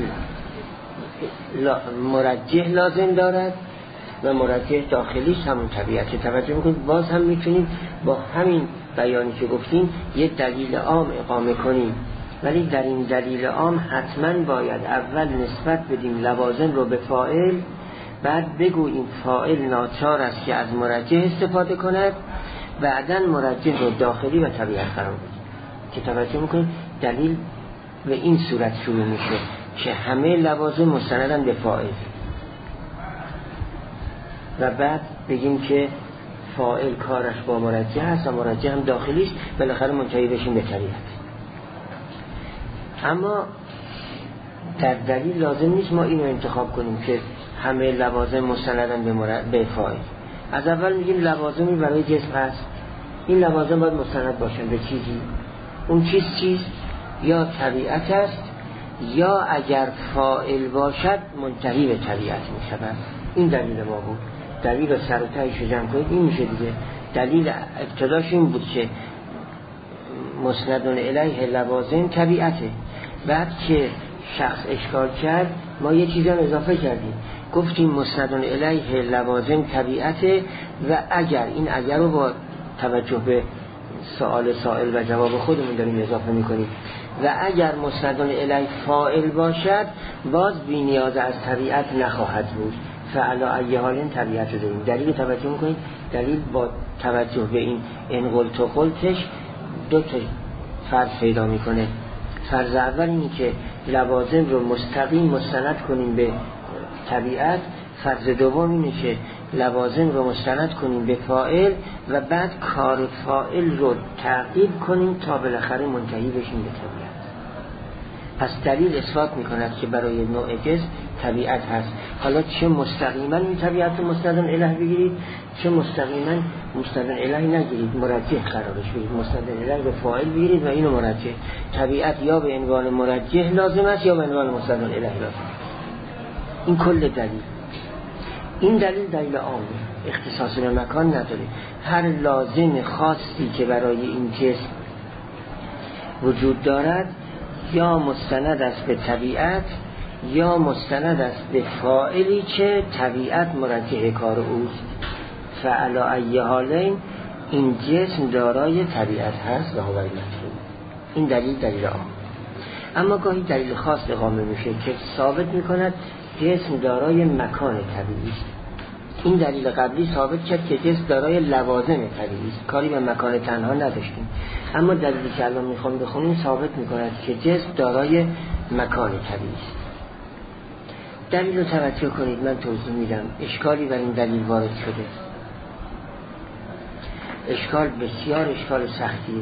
S1: مرجح لازم دارد و مرجح داخلیش همون طبیعت. توجه میکنید باز هم میتونیم با همین بیانی که گفتیم یه دلیل عام اقامه کنیم، ولی در این دلیل عام حتما باید اول نسبت بدیم لوازم رو به فاعل، بعد بگو این فاعل ناچار است که از مرجح استفاده کند، بعداً مرجح رو داخلی و طبیعت قرار بدیم. که توجه میکنید دلیل به این صورت شروع میشه که همه لوازم مستندن به فاعل، و بعد بگیم که فاعل کارش با مرجح است و مرجح هم داخلی است، بالاخره منتهی بشیم به طبیعت. اما در دلیل لازم نیست ما اینو انتخاب کنیم که همه لوازم مستندن به, مرا... به فاعل. از اول میگیم لوازمی برای جسم هست، این لوازم باید مستند باشن به چیزی، اون چیز چیز یا طبیعت است یا اگر فاعل باشد منتهی به طبیعت میشود. این دلیل ما بود. دلیل رو سر و تهش رو جمع کنید این میشه دیگه. دلیل ابتداش این بود که مسندون الیه لوازم طبیعته، بعد که شخص اشکال کرد ما یه چیزی هم اضافه کردیم، گفتیم مسندون الیه لوازم طبیعته، و اگر این اگر رو با توجه به سوال سائل و جواب خودمون داریم اضافه میکنیم، و اگر مسندون الیه فاعل باشد باز بی نیاز از طبیعت نخواهد بود، فعلا ای حال طبیعت رو داریم. دلیل توجه میکنید، دلیل با توجه به این انقلت و قلتش دو تا فرض پیدا میکنه. فرض اول اینی که لوازم رو مستقیم مستند کنیم به طبیعت، فرض دوم اینه که لوازم رو مستند کنیم به فاعل و بعد کار فاعل رو تعقیب کنیم تا بالاخره منتهی بشیم به طبیعت. پس دلیل اثبات میکند که برای نوع جسم طبیعت هست. حالا چه مستقیما این طبیعت رو مستندن الیه بگیرید، چه مستقیما مستندن الیه نگیرید، مرجح قرارش بدید، مستندن الیه به فاعل بگیرید و اینو مرجح. طبیعت یا به عنوان مرجح لازم است یا به عنوان مستندن الیه لازم است. این کل دلیل. این دلیل دلیل عامه، اختصاص به مکان نداره. هر لازم خاصی که برای این جسم وجود دارد یا مستند است به طبیعت یا مستند است به فاعلی که طبیعت مرجح کار اوست. فعلی ای حالین، این جسم دارای طبیعت هست و هو المطلوب. این دلیل دلیل عام. اما گاهی دلیل خاص اقامه میشه که ثابت میکند جسم دارای مکان طبیعی است. این دلیل قبلی ثابت کرد که جسم دارای لوازم طبیعی است، کاری به مکان تنها نداشتیم. اما دلیلی که الان میخوام بخونیم ثابت میکند که جسم دارای مکان طبیعی است. دلیل رو توجه کنید، من توضیح میدم. اشکالی بر این دلیل وارد شده، اشکال بسیار اشکال سختیه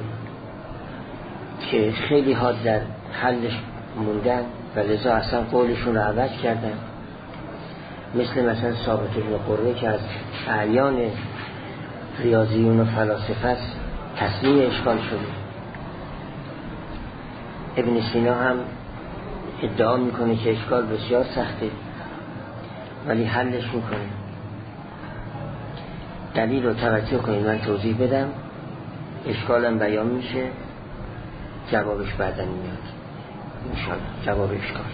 S1: که خیلی ها در حلش موندن و لذا اصلا قولشون رو عوض کردن، مثل مثلا ثابت بن قره که از اعیان ریاضیون و فلاسفه است، تصمیم اشکال شده. ابن سینا هم ادعا میکنه که اشکال بسیار سخته ولی حلش میکنه. دلیل رو توجه کنید، من توضیح بدم، اشکالم بیان میشه، جوابش بعدن میاد انشاءالله. جواب اشکال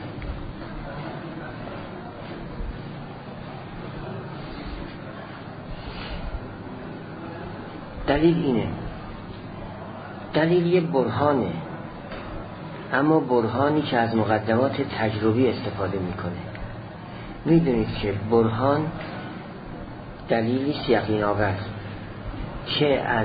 S1: دلیل اینه، دلیل یه برهانه، اما برهانی که از مقدمات تجربی استفاده میکنه. میدونید که برهان دلیلی یقین آور که از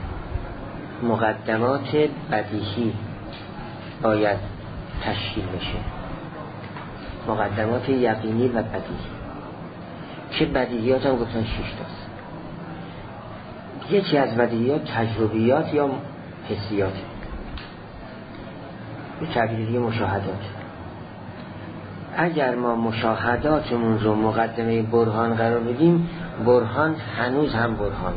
S1: مقدمات بدیهی باید تشکیل بشه، مقدمات یقینی و بدیهی، که بدیهیات هم گفتن شش تاست. یکی از بدیهیات تجربیات یا حسیات، به تعبیری مشاهدات. اگر ما مشاهداتمون رو مقدمه برهان قرار بدیم، برهان هنوز هم برهانه.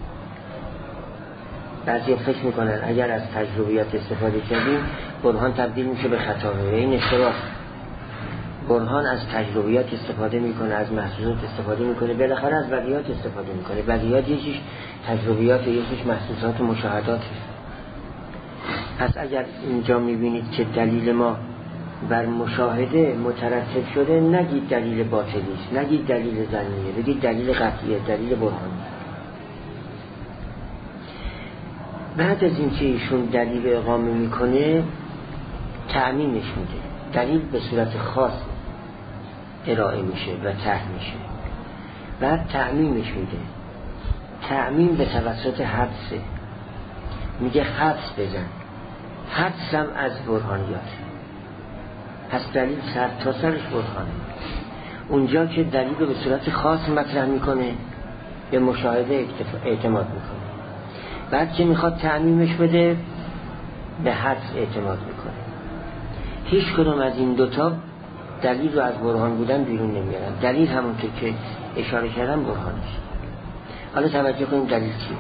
S1: بعضی فکر میکنن اگر از تجربیات استفاده کردیم برهان تبدیل میشه به خطا. این اشتباه. برهان از تجربیات استفاده میکنه، از محسوسات استفاده میکنه، بالاخره از بدیهات استفاده میکنه. بدیهات یکیش تجربیات، یکیش محسوسات و مشاهدات. پس اگر اینجا میبینید که دلیل ما بر مشاهده مترتب شده، نگید دلیل باطلی است، نگید دلیل ظنیه، بگید دلیل قطعیه، دلیل برهانی. بعد از این که ایشون دلیل اقامه میکنه، تعمیمش میده. دلیل به صورت خاص ارائه میشه و طرح میشه، بعد تعمیمش میده. تعمیم به توسط حدسه، میگه حدس بزن. حدس هم از برهانیات. پس دلیل سر تا سرش برهانه. اونجا که دلیل رو به صورت خاص مطرح میکنه، به مشاهده اعتماد میکنه. بعد که میخواد تعمیمش بده، به حدس اعتماد میکنه. هیچ کدوم از این دوتا دلیل رو از برهان بودن بیرون نمیارن. دلیل همون که که اشاره کردن برهانش. حالا توجه کنیم دلیل چیه.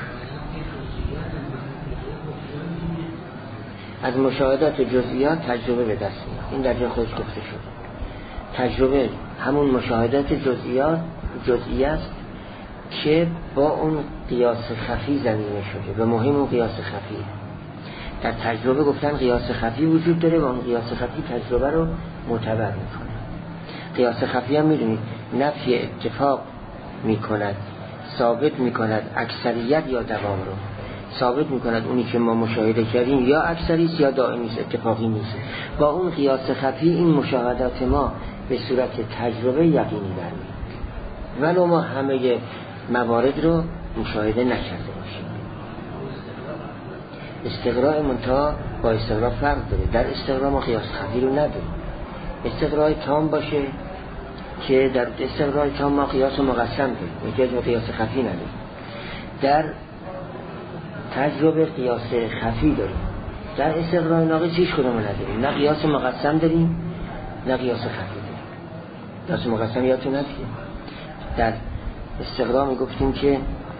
S1: از مشاهدات جزئیات تجربه به دست میاد. این در جای خودش گفته شد. تجربه همون مشاهدات جزئیات جزئی است که با اون قیاس خفی زمینه شده و مهم اون قیاس خفیه. در تجربه گفتن قیاس خفی وجود داره و اون قیاس خفی تجربه رو معتبر میکنه. قیاس خفی هم میدونید نفی اتفاق میکند، ثابت میکند اکثریت یا دوام رو، ثابت میکند اونی که ما مشاهده کردیم یا اکثریست یا دائمی است، اتفاقی نیست. با اون قیاس خفی این مشاهدات ما به صورت تجربه یقینی برمیاد، ولو ما همه موارد رو مشاهده نکرده باشیم. استقراء منتها با استقراء فرق داره. در استقراء ما قیاس خفی رو نداریم. استقراء تام باشه که در استقراء تام ما قیاس مقسم داریم، احتیاج به قیاس خفی نداریم. در تجربه قیاس خفی داریم. در استقراء ناقص هیچ کدوم نداریم. نه قیاس مقسم داریم نه قیاس خفی داریم. قیاس مقسم یادتون هست که در استقراء می گفتیم که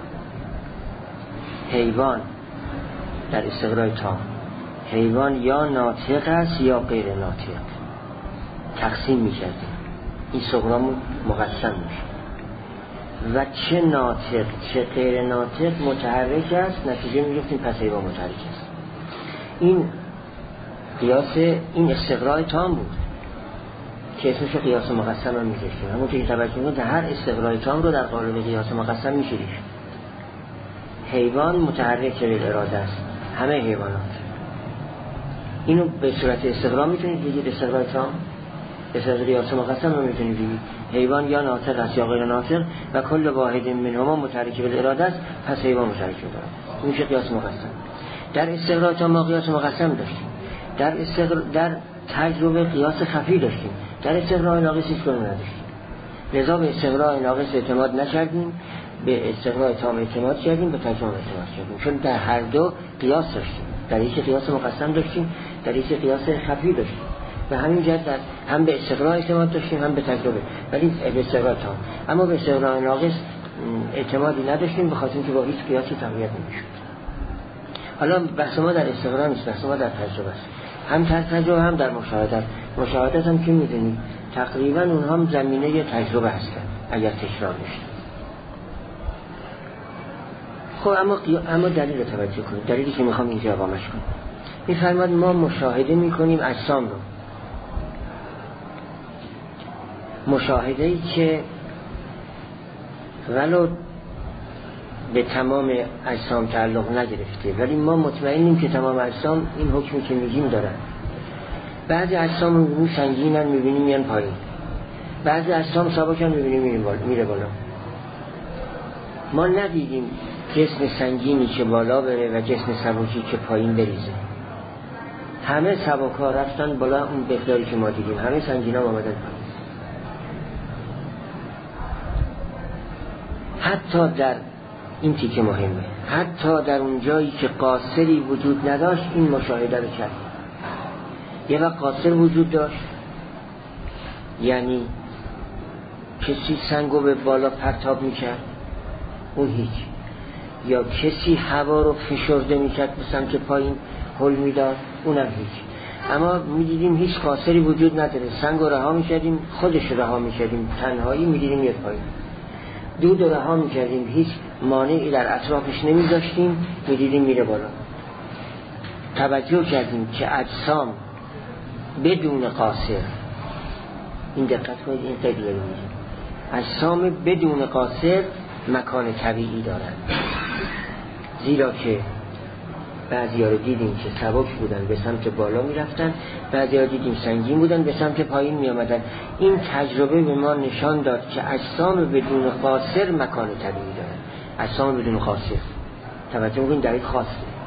S1: حیوان در استقراء تام حیوان یا ناطق است یا غیر ناطق، تقسیم می کردیم. این صغرامون مقسم میشه و چه ناطق چه غیر ناطق متحرک است، نتیجه می گفتیم پس حیوان متحرک است. این قیاس این استقراء تام بود که اسمش قیاس مقسم هم میذاشتیم. همون که توجه کنید هر استقرای تام رو در قالب قیاس مقسم میشه دید. حیوان متحرک به اراده است، همه حیوانات. اینو به صورت استقرا میتونید بگید استقرای تام، به صورت قیاس مقسم هم میتونید بگید حیوان یا ناطق است یا غیر ناطق و کل واحد منهما متحرک به اراده است، پس حیوان متحرک به اراده. این میشه قیاس مقسم. در استقرای تام ما قیاس مقسم داشتیم. در استقرا در تجربه قیاس خفی داشتیم. در استقرای ناقص هیچ کدوم نداشتیم. لذا به استقرای ناقص اعتماد نکردیم، به استقرای تام اعتماد کردیم، به تجربه اعتماد کردیم. چون در هر دو قیاس داشتیم. در یکی قیاس مقسم داشتیم، در یکی قیاس خفی داشتیم. و همین جهت هم به استقرای اعتماد داشتیم، هم به تجربه، ولی به استقرای تام. اما به استقرای ناقص اعتمادی نداشتیم، به خاطر اینکه با هیچ قیاسی تقویت نمی‌شد. حالا بحث ما در استقرا نیست، بحث ما در تجربه است. هم در تجربه هم در مشاهدت. مشاهدت هم که می‌دونید تقریبا اونها هم زمینه تجربه هستن اگر تکرار بشه. خب اما اما دلیل رو توجه کنید، دلیلی که میخوام اینجا اقامش کنم. می‌فرماد ما مشاهده می‌کنیم اجسام رو، مشاهده‌ای که ولو به تمام اجسام تعلق نگرفته، ولی ما مطمئنیم که تمام اجسام این حکمی که میگیم دارن. بعضی اجسام رو می‌بینیم سنگینن، می‌بینیم میان پایین. بعضی اجسام سبکن، می‌بینیم میره بالا. ما ندیدیم جسم سنگینی که بالا بره و جسم سبکی که پایین بریزه. همه سبک‌ها رفتن بالا اون مقداری که ما دیدیم، همه سنگینا آمدن پایین. حتی در این تیکه مهمه، حتی در اون جایی که قاصری وجود نداشت این مشاهده رو کرد. یه وقت قاصر وجود داشت، یعنی کسی سنگو به بالا پرتاب میکرد، اون هیچ. یا کسی هوا رو فشرده میکرد به سمت پایین هل میداد، اونم هیچ. اما میدیدیم هیچ قاصری وجود نداره، سنگو رها میکردیم، خودش رها میکردیم، تنهایی میدیدیم میاد پایین. دود رو رها میکردیم، هیچ مانعی در اطرافش نمیذاشتیم، میدیدیم میره بالا. توجه کردیم که اجسام بدون قاصر، این دقت کنید، این قید داریم، اجسام بدون قاصر مکان طبیعی دارند. زیرا که بعضی ها رو دیدیم که سبک بودن به سمت بالا می رفتن، بعضی ها دیدیم سنگین بودن به سمت پایین می آمدن. این تجربه به ما نشان داد که اجسام بدون قاصر مکان طبیعی دارن. اجسام بدون قاصر، توجه کنید، دلیل خاصه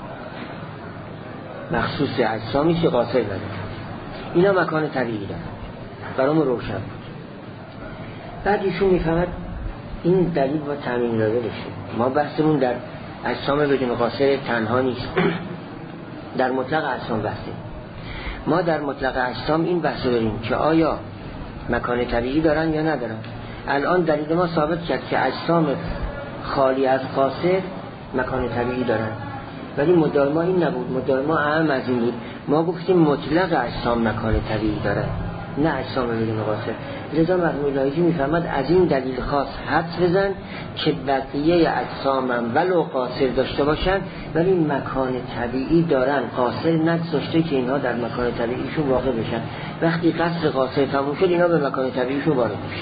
S1: مخصوص اجسامی که قاصر ندارن، اینا مکان طبیعی دارن. برامون روشن بود. بعد ایشون می فهمد این دلیل با تامین داده بشه. ما بحثمون در اجسام بدون قاصر تنها نیست، در مطلق اجسام بحثه. ما در مطلق اجسام این بحث داریم که آیا مکان طبیعی دارن یا ندارن. الان دلیل ما ثابت کرد که اجسام خالی از قاصر مکان طبیعی دارن، ولی مدعای ما این نبود، مدعای ما اهم از این بود. ما گفتیم مطلق اجسام مکان طبیعی دارن، نه اجسام بدون قاصر. لذا مرحوم لایجی میفهمد از این دلیل خاص حدس بزن که بقیه اجسام هم ولو قاصر داشته باشن ولی مکان طبیعی دارن، قاصر نگذاشته که اینها در مکان طبیعیشون واقع بشن. وقتی قصر قاصر تموم شد اینا به مکان طبیعیشون وارد میشن.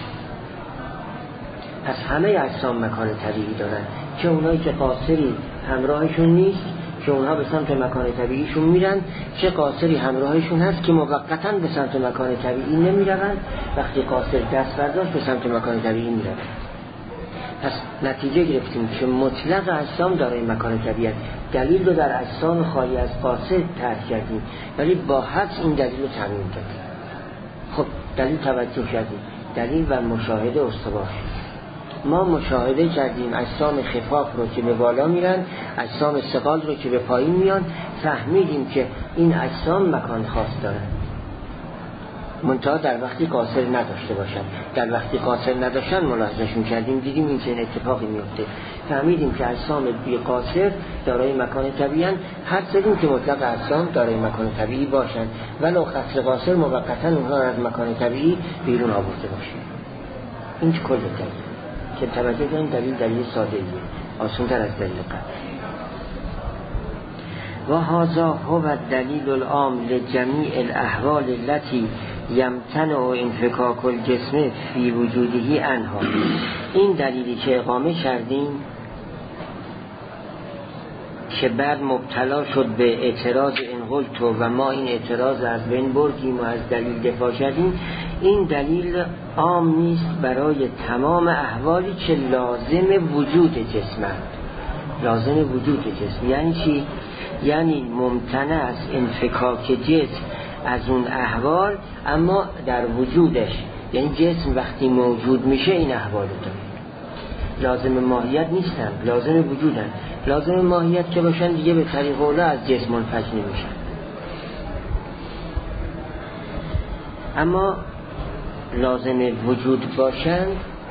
S1: پس همه اجسام مکان طبیعی دارن، که اونایی که قاصری همراهشون نیست که اونها به سمت مکان طبیعیشون میرن، چه قاصری همراهشون هست که موقتا به سمت مکان طبیعی نمیرن، وقتی قاصر دست برداشت به سمت مکان طبیعی میرن. پس نتیجه گرفتیم که مطلق اجسام دارای مکان طبیعی. دلیل رو در اجسام خالی از قاصر ترک کردیم، ولی با حدس این دلیل رو تعمیم کردیم. خب دلیل توجه کردیم، دلیل و مشاهده استوار شد. ما مشاهده کردیم اجسام خفاف رو که به بالا میرن، اجسام ثقال رو که به پایین میان، فهمیدیم که این اجسام مکان خاص دارن، منتها در وقتی قاصر نداشته باشن. در وقتی قاصر نداشتن ملاحظه‌اش میکردیم، دیدیم این چنین اتفاقی میفته، فهمیدیم که اجسام بی قاصر دارای مکان طبیعی ان. حد زدیم که مطلق اجسام دارای مکان طبیعی باشن، ولو قصر قاصر موقتا اونها از مکان طبیعی بیرون آورده باشه. این کل دلیل که توجه کنید، دلیل دلیل ساده ایه، آسان تر از دلیل قبل. و هذا هو الدلیل العام لجمیع الاحوال التي یمتنع و انفکاک الجسم فی وجودهی عنها. این دلیلی که اقامه کردیم که بعد مبتلا شد به اعتراض انقلتو و ما این اعتراض از بین بردیم و از دلیل دفاع کردیم، این دلیل عام نیست برای تمام احوالی که لازم وجود جسمند. لازم وجود جسم یعنی چی؟ یعنی ممتنع از انفکاک جسم از اون احوال، اما در وجودش، یعنی جسم وقتی موجود میشه این احوال داره. لازم ماهیت نیستن، لازم وجودن. لازم ماهیت که باشن دیگه به طریق اولا از جسم منفک نمیشن. اما لازم وجود باشن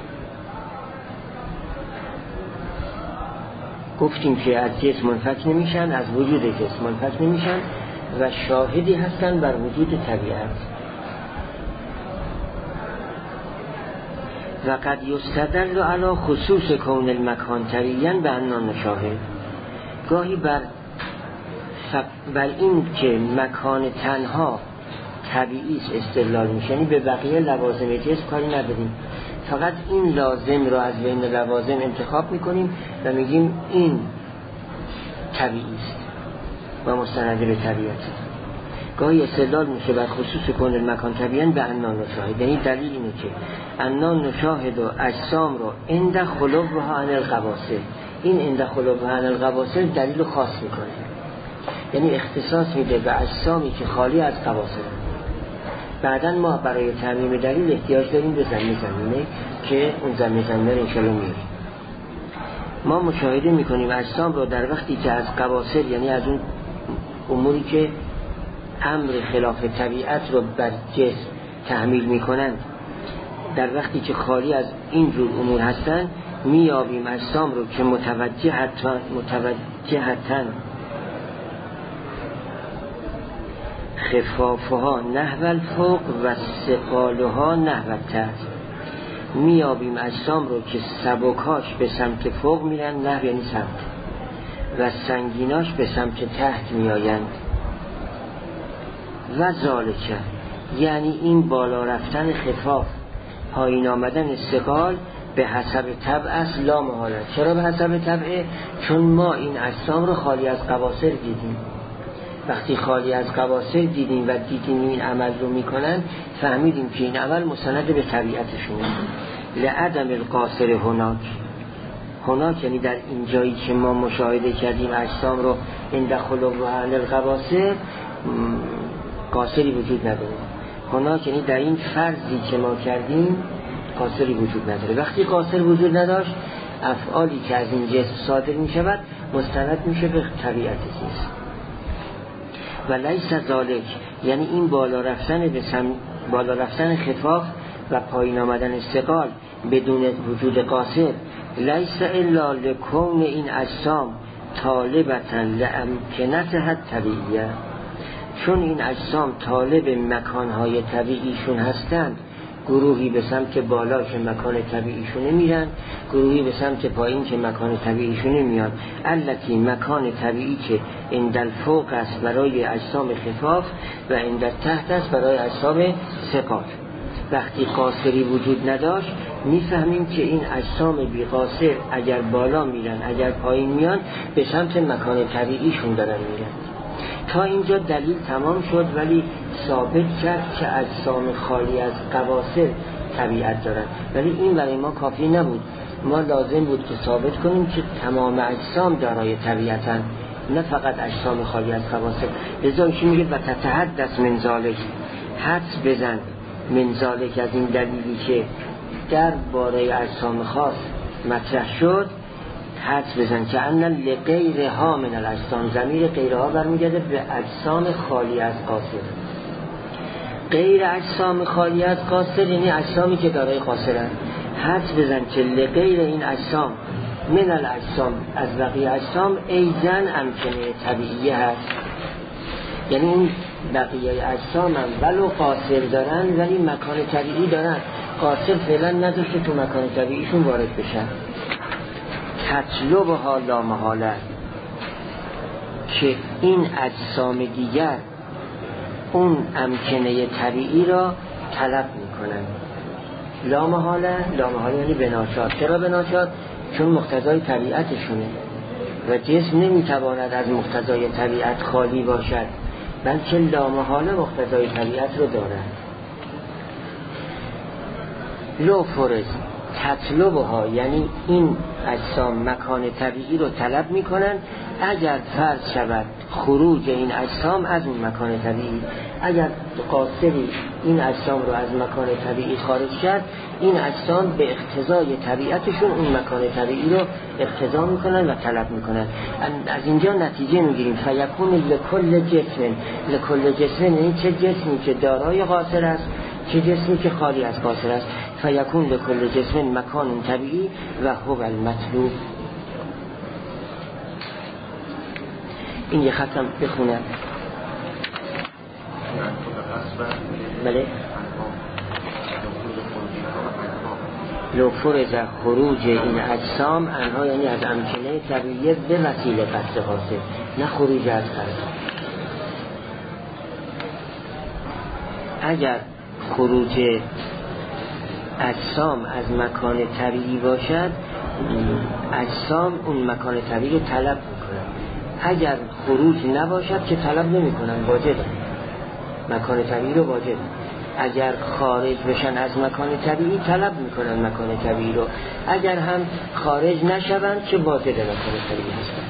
S1: گفتیم که از جسم منفک نمیشن، از وجود جسم منفک نمیشن و شاهدی هستن بر وجود طبیعت. و قد یستدل علی خصوص کون المکان طبیعیاً به انان نشاهد. گاهی بر بر این که مکان تنها طبیعی است استدلال میشه، یعنی به بقیه لوازم جسم کاری نداریم، فقط این لازم رو از بین لوازم انتخاب میکنیم و میگیم این طبیعی است و مستند به طبیعت. گاهی استدلال میشه بر خصوص کون المکان طبیعیاً به انان نشاهد، یعنی دلیل اینه که انان نشاهد و اجسام رو عند خلوها عن القواصر، این عند خلوها عن القواصر دلیل خاص میکنه، یعنی اختصاص میده به اجسامی که خالی از قواصر. بعداً ما برای تعمیم دلیل احتیاج داریم به زمین زمینه که اون زمین زمینه رو انشاءالله میاریم. ما مشاهده میکنیم اجسام رو در وقتی که از قواصر، یعنی از اون اموری که امر خلاف طبیعت رو بر جسم تحمیل میکنند، در وقتی که خالی از این جور امور هستن میابیم اجسام رو که متوجهتن متوجهتن خفافها نحو الفوق و ثقالها نحو التحت. میابیم اجسام رو که سبکاش به سمت فوق میرن، نحو یعنی سمت، و سنگیناش به سمت تحت میآیند. و ذالکه یعنی این بالا رفتن خفاف، پایین آمدن ثقال به حسب طبع است لا محاله. چرا به حسب طبعه؟ چون ما این اجسام رو خالی از قواصر دیدیم. وقتی خالی از قواصر دیدیم و دیدیم این عمل رو میکنن، فهمیدیم که این عمل مستند به طبیعتشونه. لعدم القاصر هناک، هناک یعنی در این جایی که ما مشاهده کردیم اجسام رو عند خلوها عن القواصر قاصری وجود نداره. هناک یعنی در این فرضی که ما کردیم قاصری وجود نداره. وقتی قاصر وجود نداشت، افعالی که از این جسم صادر می شود مستند میشه به طبیعت چیز. و لیس ذالک یعنی این بالا رفتن به سم... بالا رفتن خفاف و پایین آمدن ثقال بدون وجود قاصر، لیس الا لکون این اجسام طالبتا لامکنتها طبیعیه، چون این اجسام طالب مکانهای طبیعیشون هستند. گروهی به سمت بالا که مکان طبیعیشونه میرن، گروهی به سمت پایین که مکان طبیعیشونه میان. التی مکان طبیعی که عند الفوق است برای اجسام خفاف و عند تحت است برای اجسام ثقال. وقتی قاصری وجود نداشت، میفهمیم که این اجسام بی قاصر اگر بالا میرن اگر پایین میان به سمت مکان طبیعیشون دارن میرن. تا اینجا دلیل تمام شد، ولی ثابت کرد که اجسام خالی از قواصر طبیعت دارن. ولی این برای ما کافی نبود، ما لازم بود که ثابت کنیم که تمام اجسام دارای طبیعتن، نه فقط اجسام خالی از قواصر. لذا ایشون میگه و تتحدث من ذالک، حدس بزن من ذالک از این دلیلی که در باره اجسام خاص مطرح شد، حدس بزن که ان لغیرها من الاجسام، ضمیر غیرها برمیگرده به اجسام خالی از قاصر. غیر اجسام خالی از قاصر یعنی اجسامی که دارای قاصرن. حدس بزن که لغیر این اجسام من الاجسام از بقیه اجسام ایزن امکنه طبیعیه هست، یعنی این بقیه اجسام هم ولو قاصر دارن ولی مکان طبیعی دارن. قاصر فعلا نداشته تو مکان طبیعیشون وارد بشن. تطلبها لا محاله، که این اجسام دیگر اون امکنه طبیعی را طلب میکنن. لامحاله، لامحاله یعنی بناچار. چرا بناچار؟ چون مقتضای طبیعتشونه و جسم نمیتواند از مقتضای طبیعت خالی باشد، بلکه لامحاله مقتضای طبیعت رو دارد. لو فرض تطلبها، یعنی این اجسام مکان طبیعی رو طلب میکنن اگر فرض شود خروج این اجسام از اون مکان طبیعی. اگر قاصری این اجسام رو از مکان طبیعی خارج کرد، این اجسام به اقتضای طبیعتشون اون مکان طبیعی رو اقتضا میکنن و طلب میکنن. از اینجا نتیجه میگیریم فیکون لکل جسم، لکل جسم یعنی چه جسمی که دارای قاصر است، چه جسمی که خالی از قاصر است. فیکون لکل جسم مکان طبیعی و هو المطلوب. این یه خطم بخونم. بله. لو فرض خروج این اجسام انها، یعنی از امکنه طبیعی به وسیله قصد حاصل، نه خروج از قصد. اگر خروج اجسام از مکان طبیعی باشد، اجسام اون مکان طبیعی طلب میکنن. اگر خروج نباشد که طلب نمیکنن، واجب مکان طبیعی رو واجب. اگر خارج بشن از مکان طبیعی طلب میکنن مکان طبیعی رو. اگر هم خارج نشوند که واجب مکان طبیعی هستن.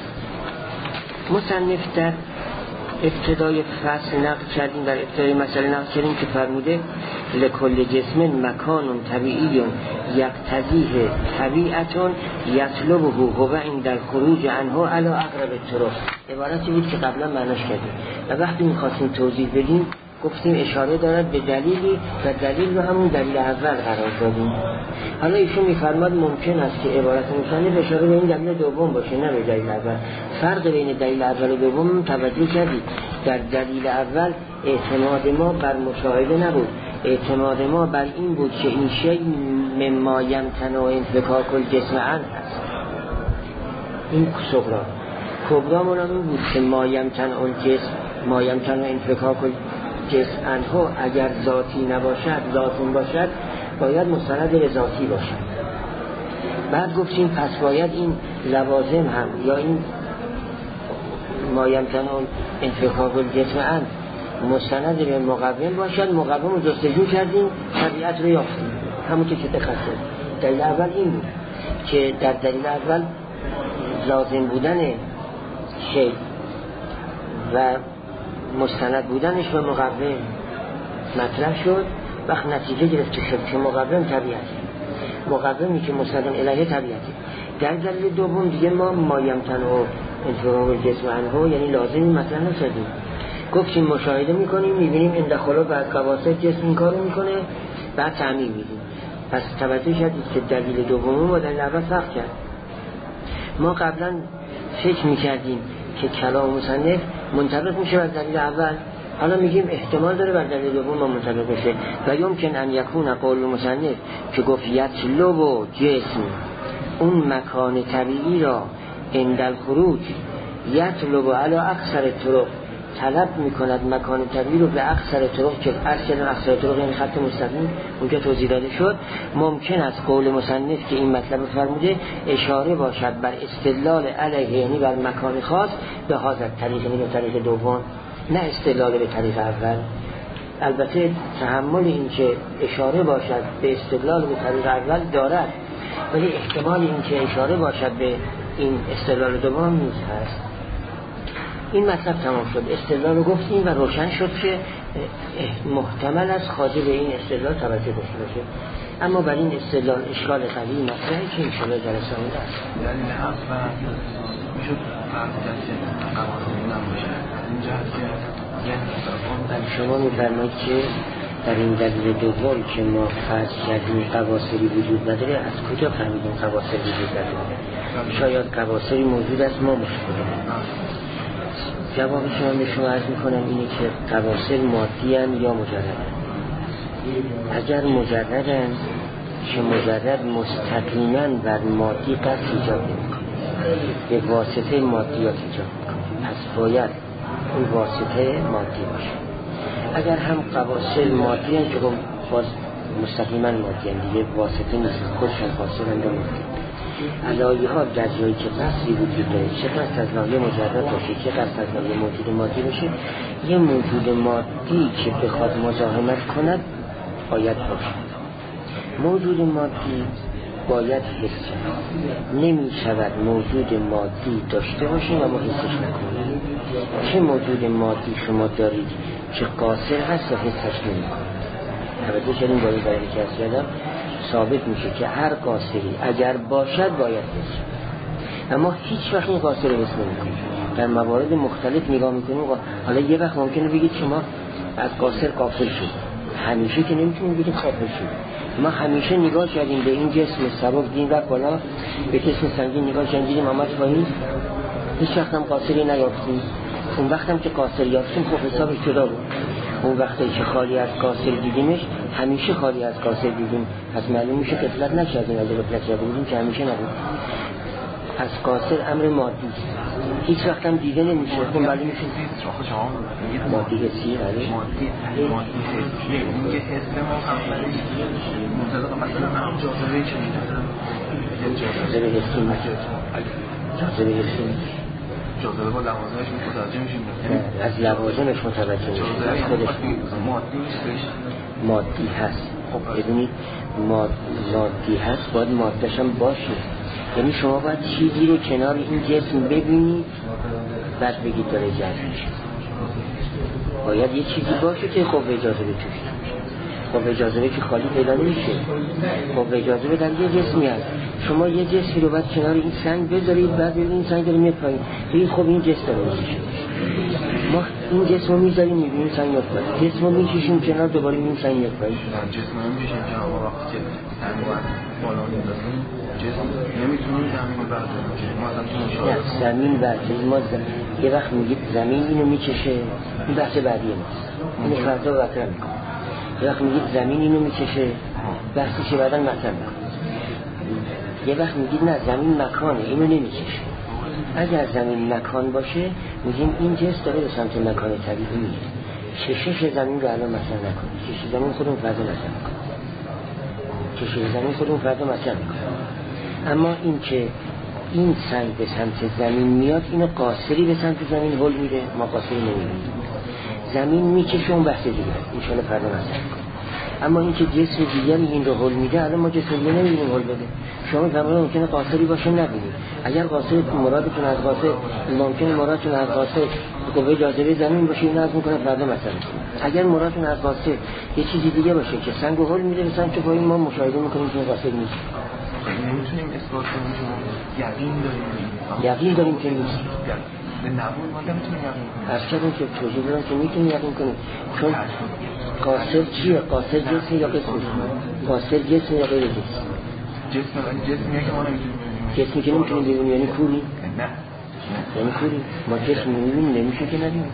S1: مصنف در ابتدای فصل نقل کردیم، در ابتدای مسئله نقل کردیم که فرموده لکل جسم مکان طبیعی یقتضیه طبیعتون یطلبه هو عند الخروج عنه علی اقرب الطرق. عبارتی بود که قبلا معناش کردیم و وقتی میخواستیم توضیح بدیم گفتیم اشاره دارد به دلیلی و دلیل رو همون دلیل اول قرار دادیم. حالا ایشون میفرماد ممکن است که عبارت مصنف اشاره به این دلیل دوم باشه، نه به دلیل اول. فرق بین دلیل اول و دوم توجه کردید. در دلیل اول اعتماد ما بر مشاهده نبود، اعتماد ما بر این بود که این شی مما یمتنع انفکاک الجسم عنه است. این صغرا. کبرا منم بود که ما یمتنع الجسم، ما یمتنع انفکاک جسم عنه اگر ذاتی نباشد، لازم باشد، باید مستند به ذاتی باشد. بعد گفتیم پس باید این لوازم هم یا این ما یمتنع انفکاک الجسم عنه مستند به مقوم باشد. مقوم رو جستجو کردیم، طبیعت رو یافتیم، همون که تخصص. دلیل اول این بود که در دلیل اول لازم بودن شی و مستند بودنش به مقوم مطرح شد. وقت نتیجه گرفته شد که مقوم طبیعتی، مقومی که مستند الیه طبیعتی. در دلیل دوم دیگه ما ما یمتنع انفکاک الجسم عنه یعنی لازمی مطرح نشدیم. گفتیم مشاهده میکنیم، میبینیم این دخلا بعد قواصد جسم این کارو میکنه، بعد تعمیم میدیم. پس توجه شدید که دلیل دوم با دلیل اول فرق کرد. ما قبلا فکر میکردیم که کلام مصنف منطبق میشه بر دلیل اول، حالا میگیم احتمال داره بر دلیل دوم ما منطبق بشه. و یمکن ان یکون قول مصنف که گفت یطلب و جسم اون مکان طبیعی را عند الخروج یطلب علی اکثر طرق، طلب میکند مکان طبیعی رو به اکثر طرق، که اکثر اکثر طرق یعنی خط مستقیم اونجا توضیح داده شد. ممکن است قول مصنف که این مطلب فرموده اشاره باشد بر استدلال علیه، یعنی بر مکان خاص، به حاضر طریق، یعنی به طریق دوم، نه استدلال به طریق اول. البته تحمل این که اشاره باشد به استدلال به طریق اول دارد، ولی احتمال این که اشاره باشد به این استدلال دوم نیست هست. این مطلب تمام شد. استدلال رو گفتیم و روشن شد که محتمل است خواجه به این استدلال توجه داشته باشه. اما بر این استدلال اشکال قوی مطرحه که انشاءالله جلسه آینده است.
S2: یعنی نحس و میشد فرمودن که قوانین نباشه این جهت که
S1: شما میفرمایید که در این دلیل دوم که ما فرض کردیم قواصری وجود نداره، از کجا فهمیدیم قواصر وجود نداره؟ شاید قواصری موجود است ما مشکلیم. جوابی شما به شما عرض میکنم اینه که قواصر مادی هن یا مجردن. اگر مجردن که مجرد مستقیما بر مادی قصد ایجاب نمیکنه، به واسطه مادیات ایجاب میکنه، پس باید اون واسطه مادی باشه. اگر هم قواصل مادی هم که باز مستقیما مادی هم دیگه واسطه نیست، خودشون قاصر هم داریم. علایه ها در جایی که قصری وجود داره، چه قصد از نایه مجرد باشه، چه قصد از نایه موجود مادی باشه، یه موجود مادی که بخواد مزاحمت کند باید باشه. موجود مادی باید حس شود. نمی شود موجود مادی داشته باشیم و ما حسش نکنیم. چه موجود مادی شما دارید که قاصر هست و حسش نمی کنید؟ توجه شدیم با این برای که از یادم ثابت میشه که هر قاصری اگر باشد باید حس شود، اما هیچ وقت این قاصر رو حس نمی کنید. در موارد مختلف نگاه میکنیم. حالا یه وقت ممکنه بگید شما از قاصر غافل شد، همیشه که نمیتونیم بگید غافل شد. ما همیشه نگاه کردیم به این جسم سبک دین رفت بالا، به جسم سنگین نگاه کردیم دیدیم آمد پایین، هیچ وقت هم قاصری نیافتیم. اون وقت هم که قاصر یافتیم خب حسابش جدا بود. اون وقتی که خالی از قاصر دیدیمش همیشه خالی از قاصر دیدیم، پس معلوم میشه که غفلت نکردیم. اگه غفلت کرده بودیم که همیشه نبود. از قاصر امر مادی هیچ وقت هم دیده نمیشه. خب معلوم میشه مادی حسی علی
S3: مادی مادی حسی میگه حس ما هم منطقه مثلا هم جاذبه چه
S1: جاذبه حسی جاذبه حسی
S3: جاذبه با لوازمش متوجه میشیم،
S1: از لوازمش متوجه میشیم، از خودش
S3: مادی نیستش،
S1: مادی هست. خب ببینید مادی هست باید ماده‌ش هم باشه. یعنی شما باید چیزی رو کنار این جسم ببینید بعد بگید داره جذب میشه. باید یه چیزی باشه که قوه جاذبه توش نمیشه. قوه جاذبه که خالی پیدا نمیشه. قوه جاذبه در یه جسمی هست. شما یه جسمی رو باید کنار این سنگ بذارید بعد ببینید این سنگ داره میاد پایین. ببینید خب این جسم داره میشه. ما این جسم رو میذاریم میبینیم سنگ میاد پایین. جسم رو میکشیم کنار دوباره میبینیم سنگ میاد پایین.
S3: جسم رو میکشیم کنار وقتی که سنگ رو بالا میندازیم جسم نمیتونیم زمین رو برداریم. ما اصلا
S1: نه زمین برداریم. ما زمین. یه وقت میگید زمین اینو میکشه، این بحث بعدی ماست. اینو فردا مطرح میکنم. یه وقت میگید زمین اینو میکشه، بحثی که بعدا مطرح میکنم. یه وقت میگید نه زمین مکانه اینو نمیکشه. اگر زمین مکان باشه میگیم این جسم داره به سمت مکان طبیعی میره. کشش زمین رو الان مطرح نکنید. کشش زمین خودمون فردا مطرح میکنم. کشش زمین خودمون فردا مطرح میکنم. اما این که این سنگ به سمت زمین میاد اینو قاصری به سمت زمین هل میده، ما قاصری نمیدیم. زمین میکشه اون بحث دیگه ان شاء الله فردا مطرح کنیم. اما این که جسم دیگری این رو هل میده الان ما جسم دیگه نمیدیم هل بده. شما زمانی ممکنه قاصری باشه نبینید. اگر قاصر مرادتون از قاصر ممکنه مرادتون از قاصر قوه جاذبه زمین باشه این از میکنه فردا مطرح کنیم. اگر مرادتون از قاصر یه چیزی دیگه باشه که سنگ هل میده به سمت پایین ما مشاهده میکنیم که قاصر نیست.
S3: نمیتونیم اثبات کنیم که یقین داریم.
S1: یقین داریم که نیست.
S3: به نبود ما نمیتونیم یقین کنیم.
S1: هر چقدر که توجیه دارم که میتونیم یقین کنیم. چون قاصر چیه؟ قاصر جسم یا قسم؟ قاصر جسم یا غیر جسم؟
S3: جسم جسمیه که ما نمیتونیم ببینیم.
S1: جسمی که نمیتونیم ببینیم یعنی کوری؟
S3: نه.
S1: یعنی کوری. ما جسم میبینیم نمیشه که نبینیم.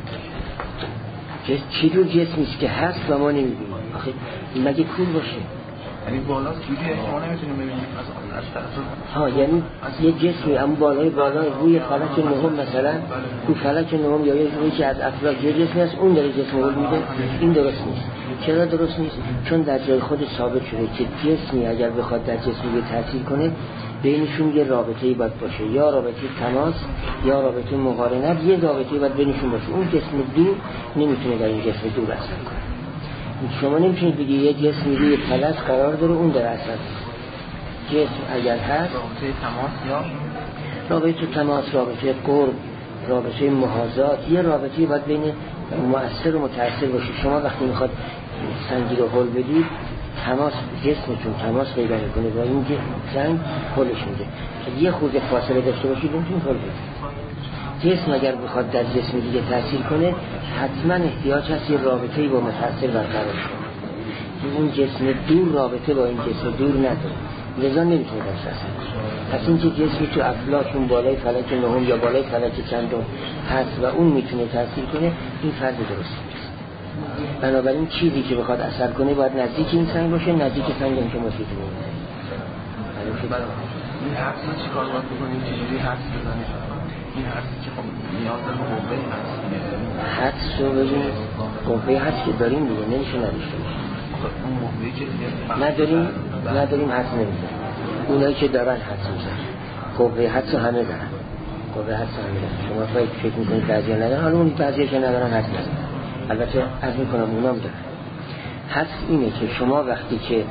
S1: جسم چی جور جسمی است که هست و ما نمیبینیم؟ آخه مگه کور باشه؟
S3: یعنی بالا چیزیه که ما نمیتونیم ببینیم از از طرف
S1: ها یعنی یه جسمی اما بالای بالای روی فلک نهم مثلا رو فلک نهم یا یه روی که از افلاک یه جسمی هست اون داره جسم رو میده. این درست نیست. چرا درست نیست؟ چون در جای خود ثابت شده که جسمی اگر بخواد در جسمی یه تاثیر کنه بینشون یه رابطه‌ای باید باشه، یا رابطه تماس یا رابطه مقارنت، یه رابطه‌ای باید بینشون باشه. اون جسم دور نمیتونه در این جسم دور اثر کنه. شما نمیتونید بگی یه جسمی روی فلک قرار داره اون در اثر. جسم اگر هست
S3: رابطه تماس یا
S1: رابطه تماس، رابطه قرب، رابطه محاذات، یه رابطه‌ای باید بین مؤثر و متأثر باشه. شما وقتی میخواد سنگی رو هل بدید تماس جسمتون تماس پیدا میکنه با این سنگ هلش میده. که یه خورده فاصله داشته باشید نمیتونید هل بدید. جسم اگر بخواد در جسم دیگه تأثیر کنه حتما احتیاج هست یه رابطه‌ای با متأثر برقرار کنه. اون جسم دور رابطه با این جسم دور نداره، لذا نمیتونه درش اثر کنه. پس این که جسمی تو افلاک اون بالای فلک نهم یا بالای فلک چندم هست و اون میتونه تأثیر کنه این فرض درست نیست. بنابراین چیزی که بخواد اثر کنه باید نزدیک این سنگ باشه، نزدیک سنگ هم که ما چیزی نمی‌دونیم.
S3: این حدس رو چیکار باید بکنیم؟ چجوری حدس بزنیم؟ این هستی که خب نیاز به قوه هست
S1: حدس رو ببینید قوه هست که داریم دیگه نمیشه نداشته باشیم
S3: اون قوهی که
S1: نداریم نداریم حدس نمیزن اونایی که دارن حدس میزن قوه حدس رو همه دارن قوه حدس رو همه دارن شما باید فکر میکنید بعضی ها ندارن حالا اونی بعضی ها که ندارن حدس نزن البته از میکنم اونام دارن حدس اینه که شما وقتی که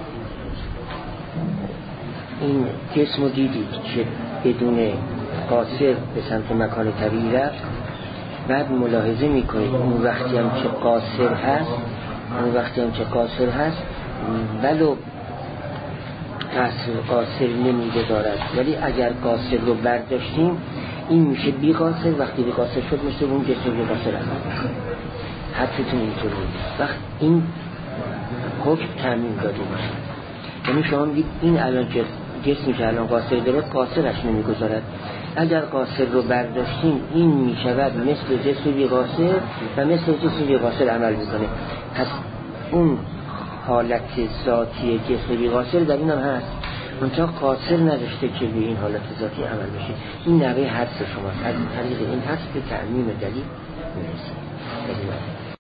S1: این جسم رو دیدید که بدون قاصر به سمت مکان طبیعی رفت بعد ملاحظه میکنید اون وقتی هم که قاصر هست اون وقتی هم که قاصر هست ولو قاصر قاصر نمیده دارد ولی اگر قاصر رو برداشتیم این میشه بی قاصر وقتی بی قاصر شد مثل اون جسم بی قاصر هست حدتون اینطور بود وقت این حکم تعمیم داده میشه یعنی شما میگید این الان جسمی که الان قاصر داره قاصرش نمیگذارد اگر قاصر رو برداشتیم این میشود مثل جسم بی قاصر و مثل جسم بی قاصر عمل میکنه پس اون حالت ذاتی جسم بی قاصر در این هم هست منطقه قاصر نداشته که به این حالت ذاتی عمل بشه این نوع حدس شما از طریق این حدس به تعمیم دلیل میرسید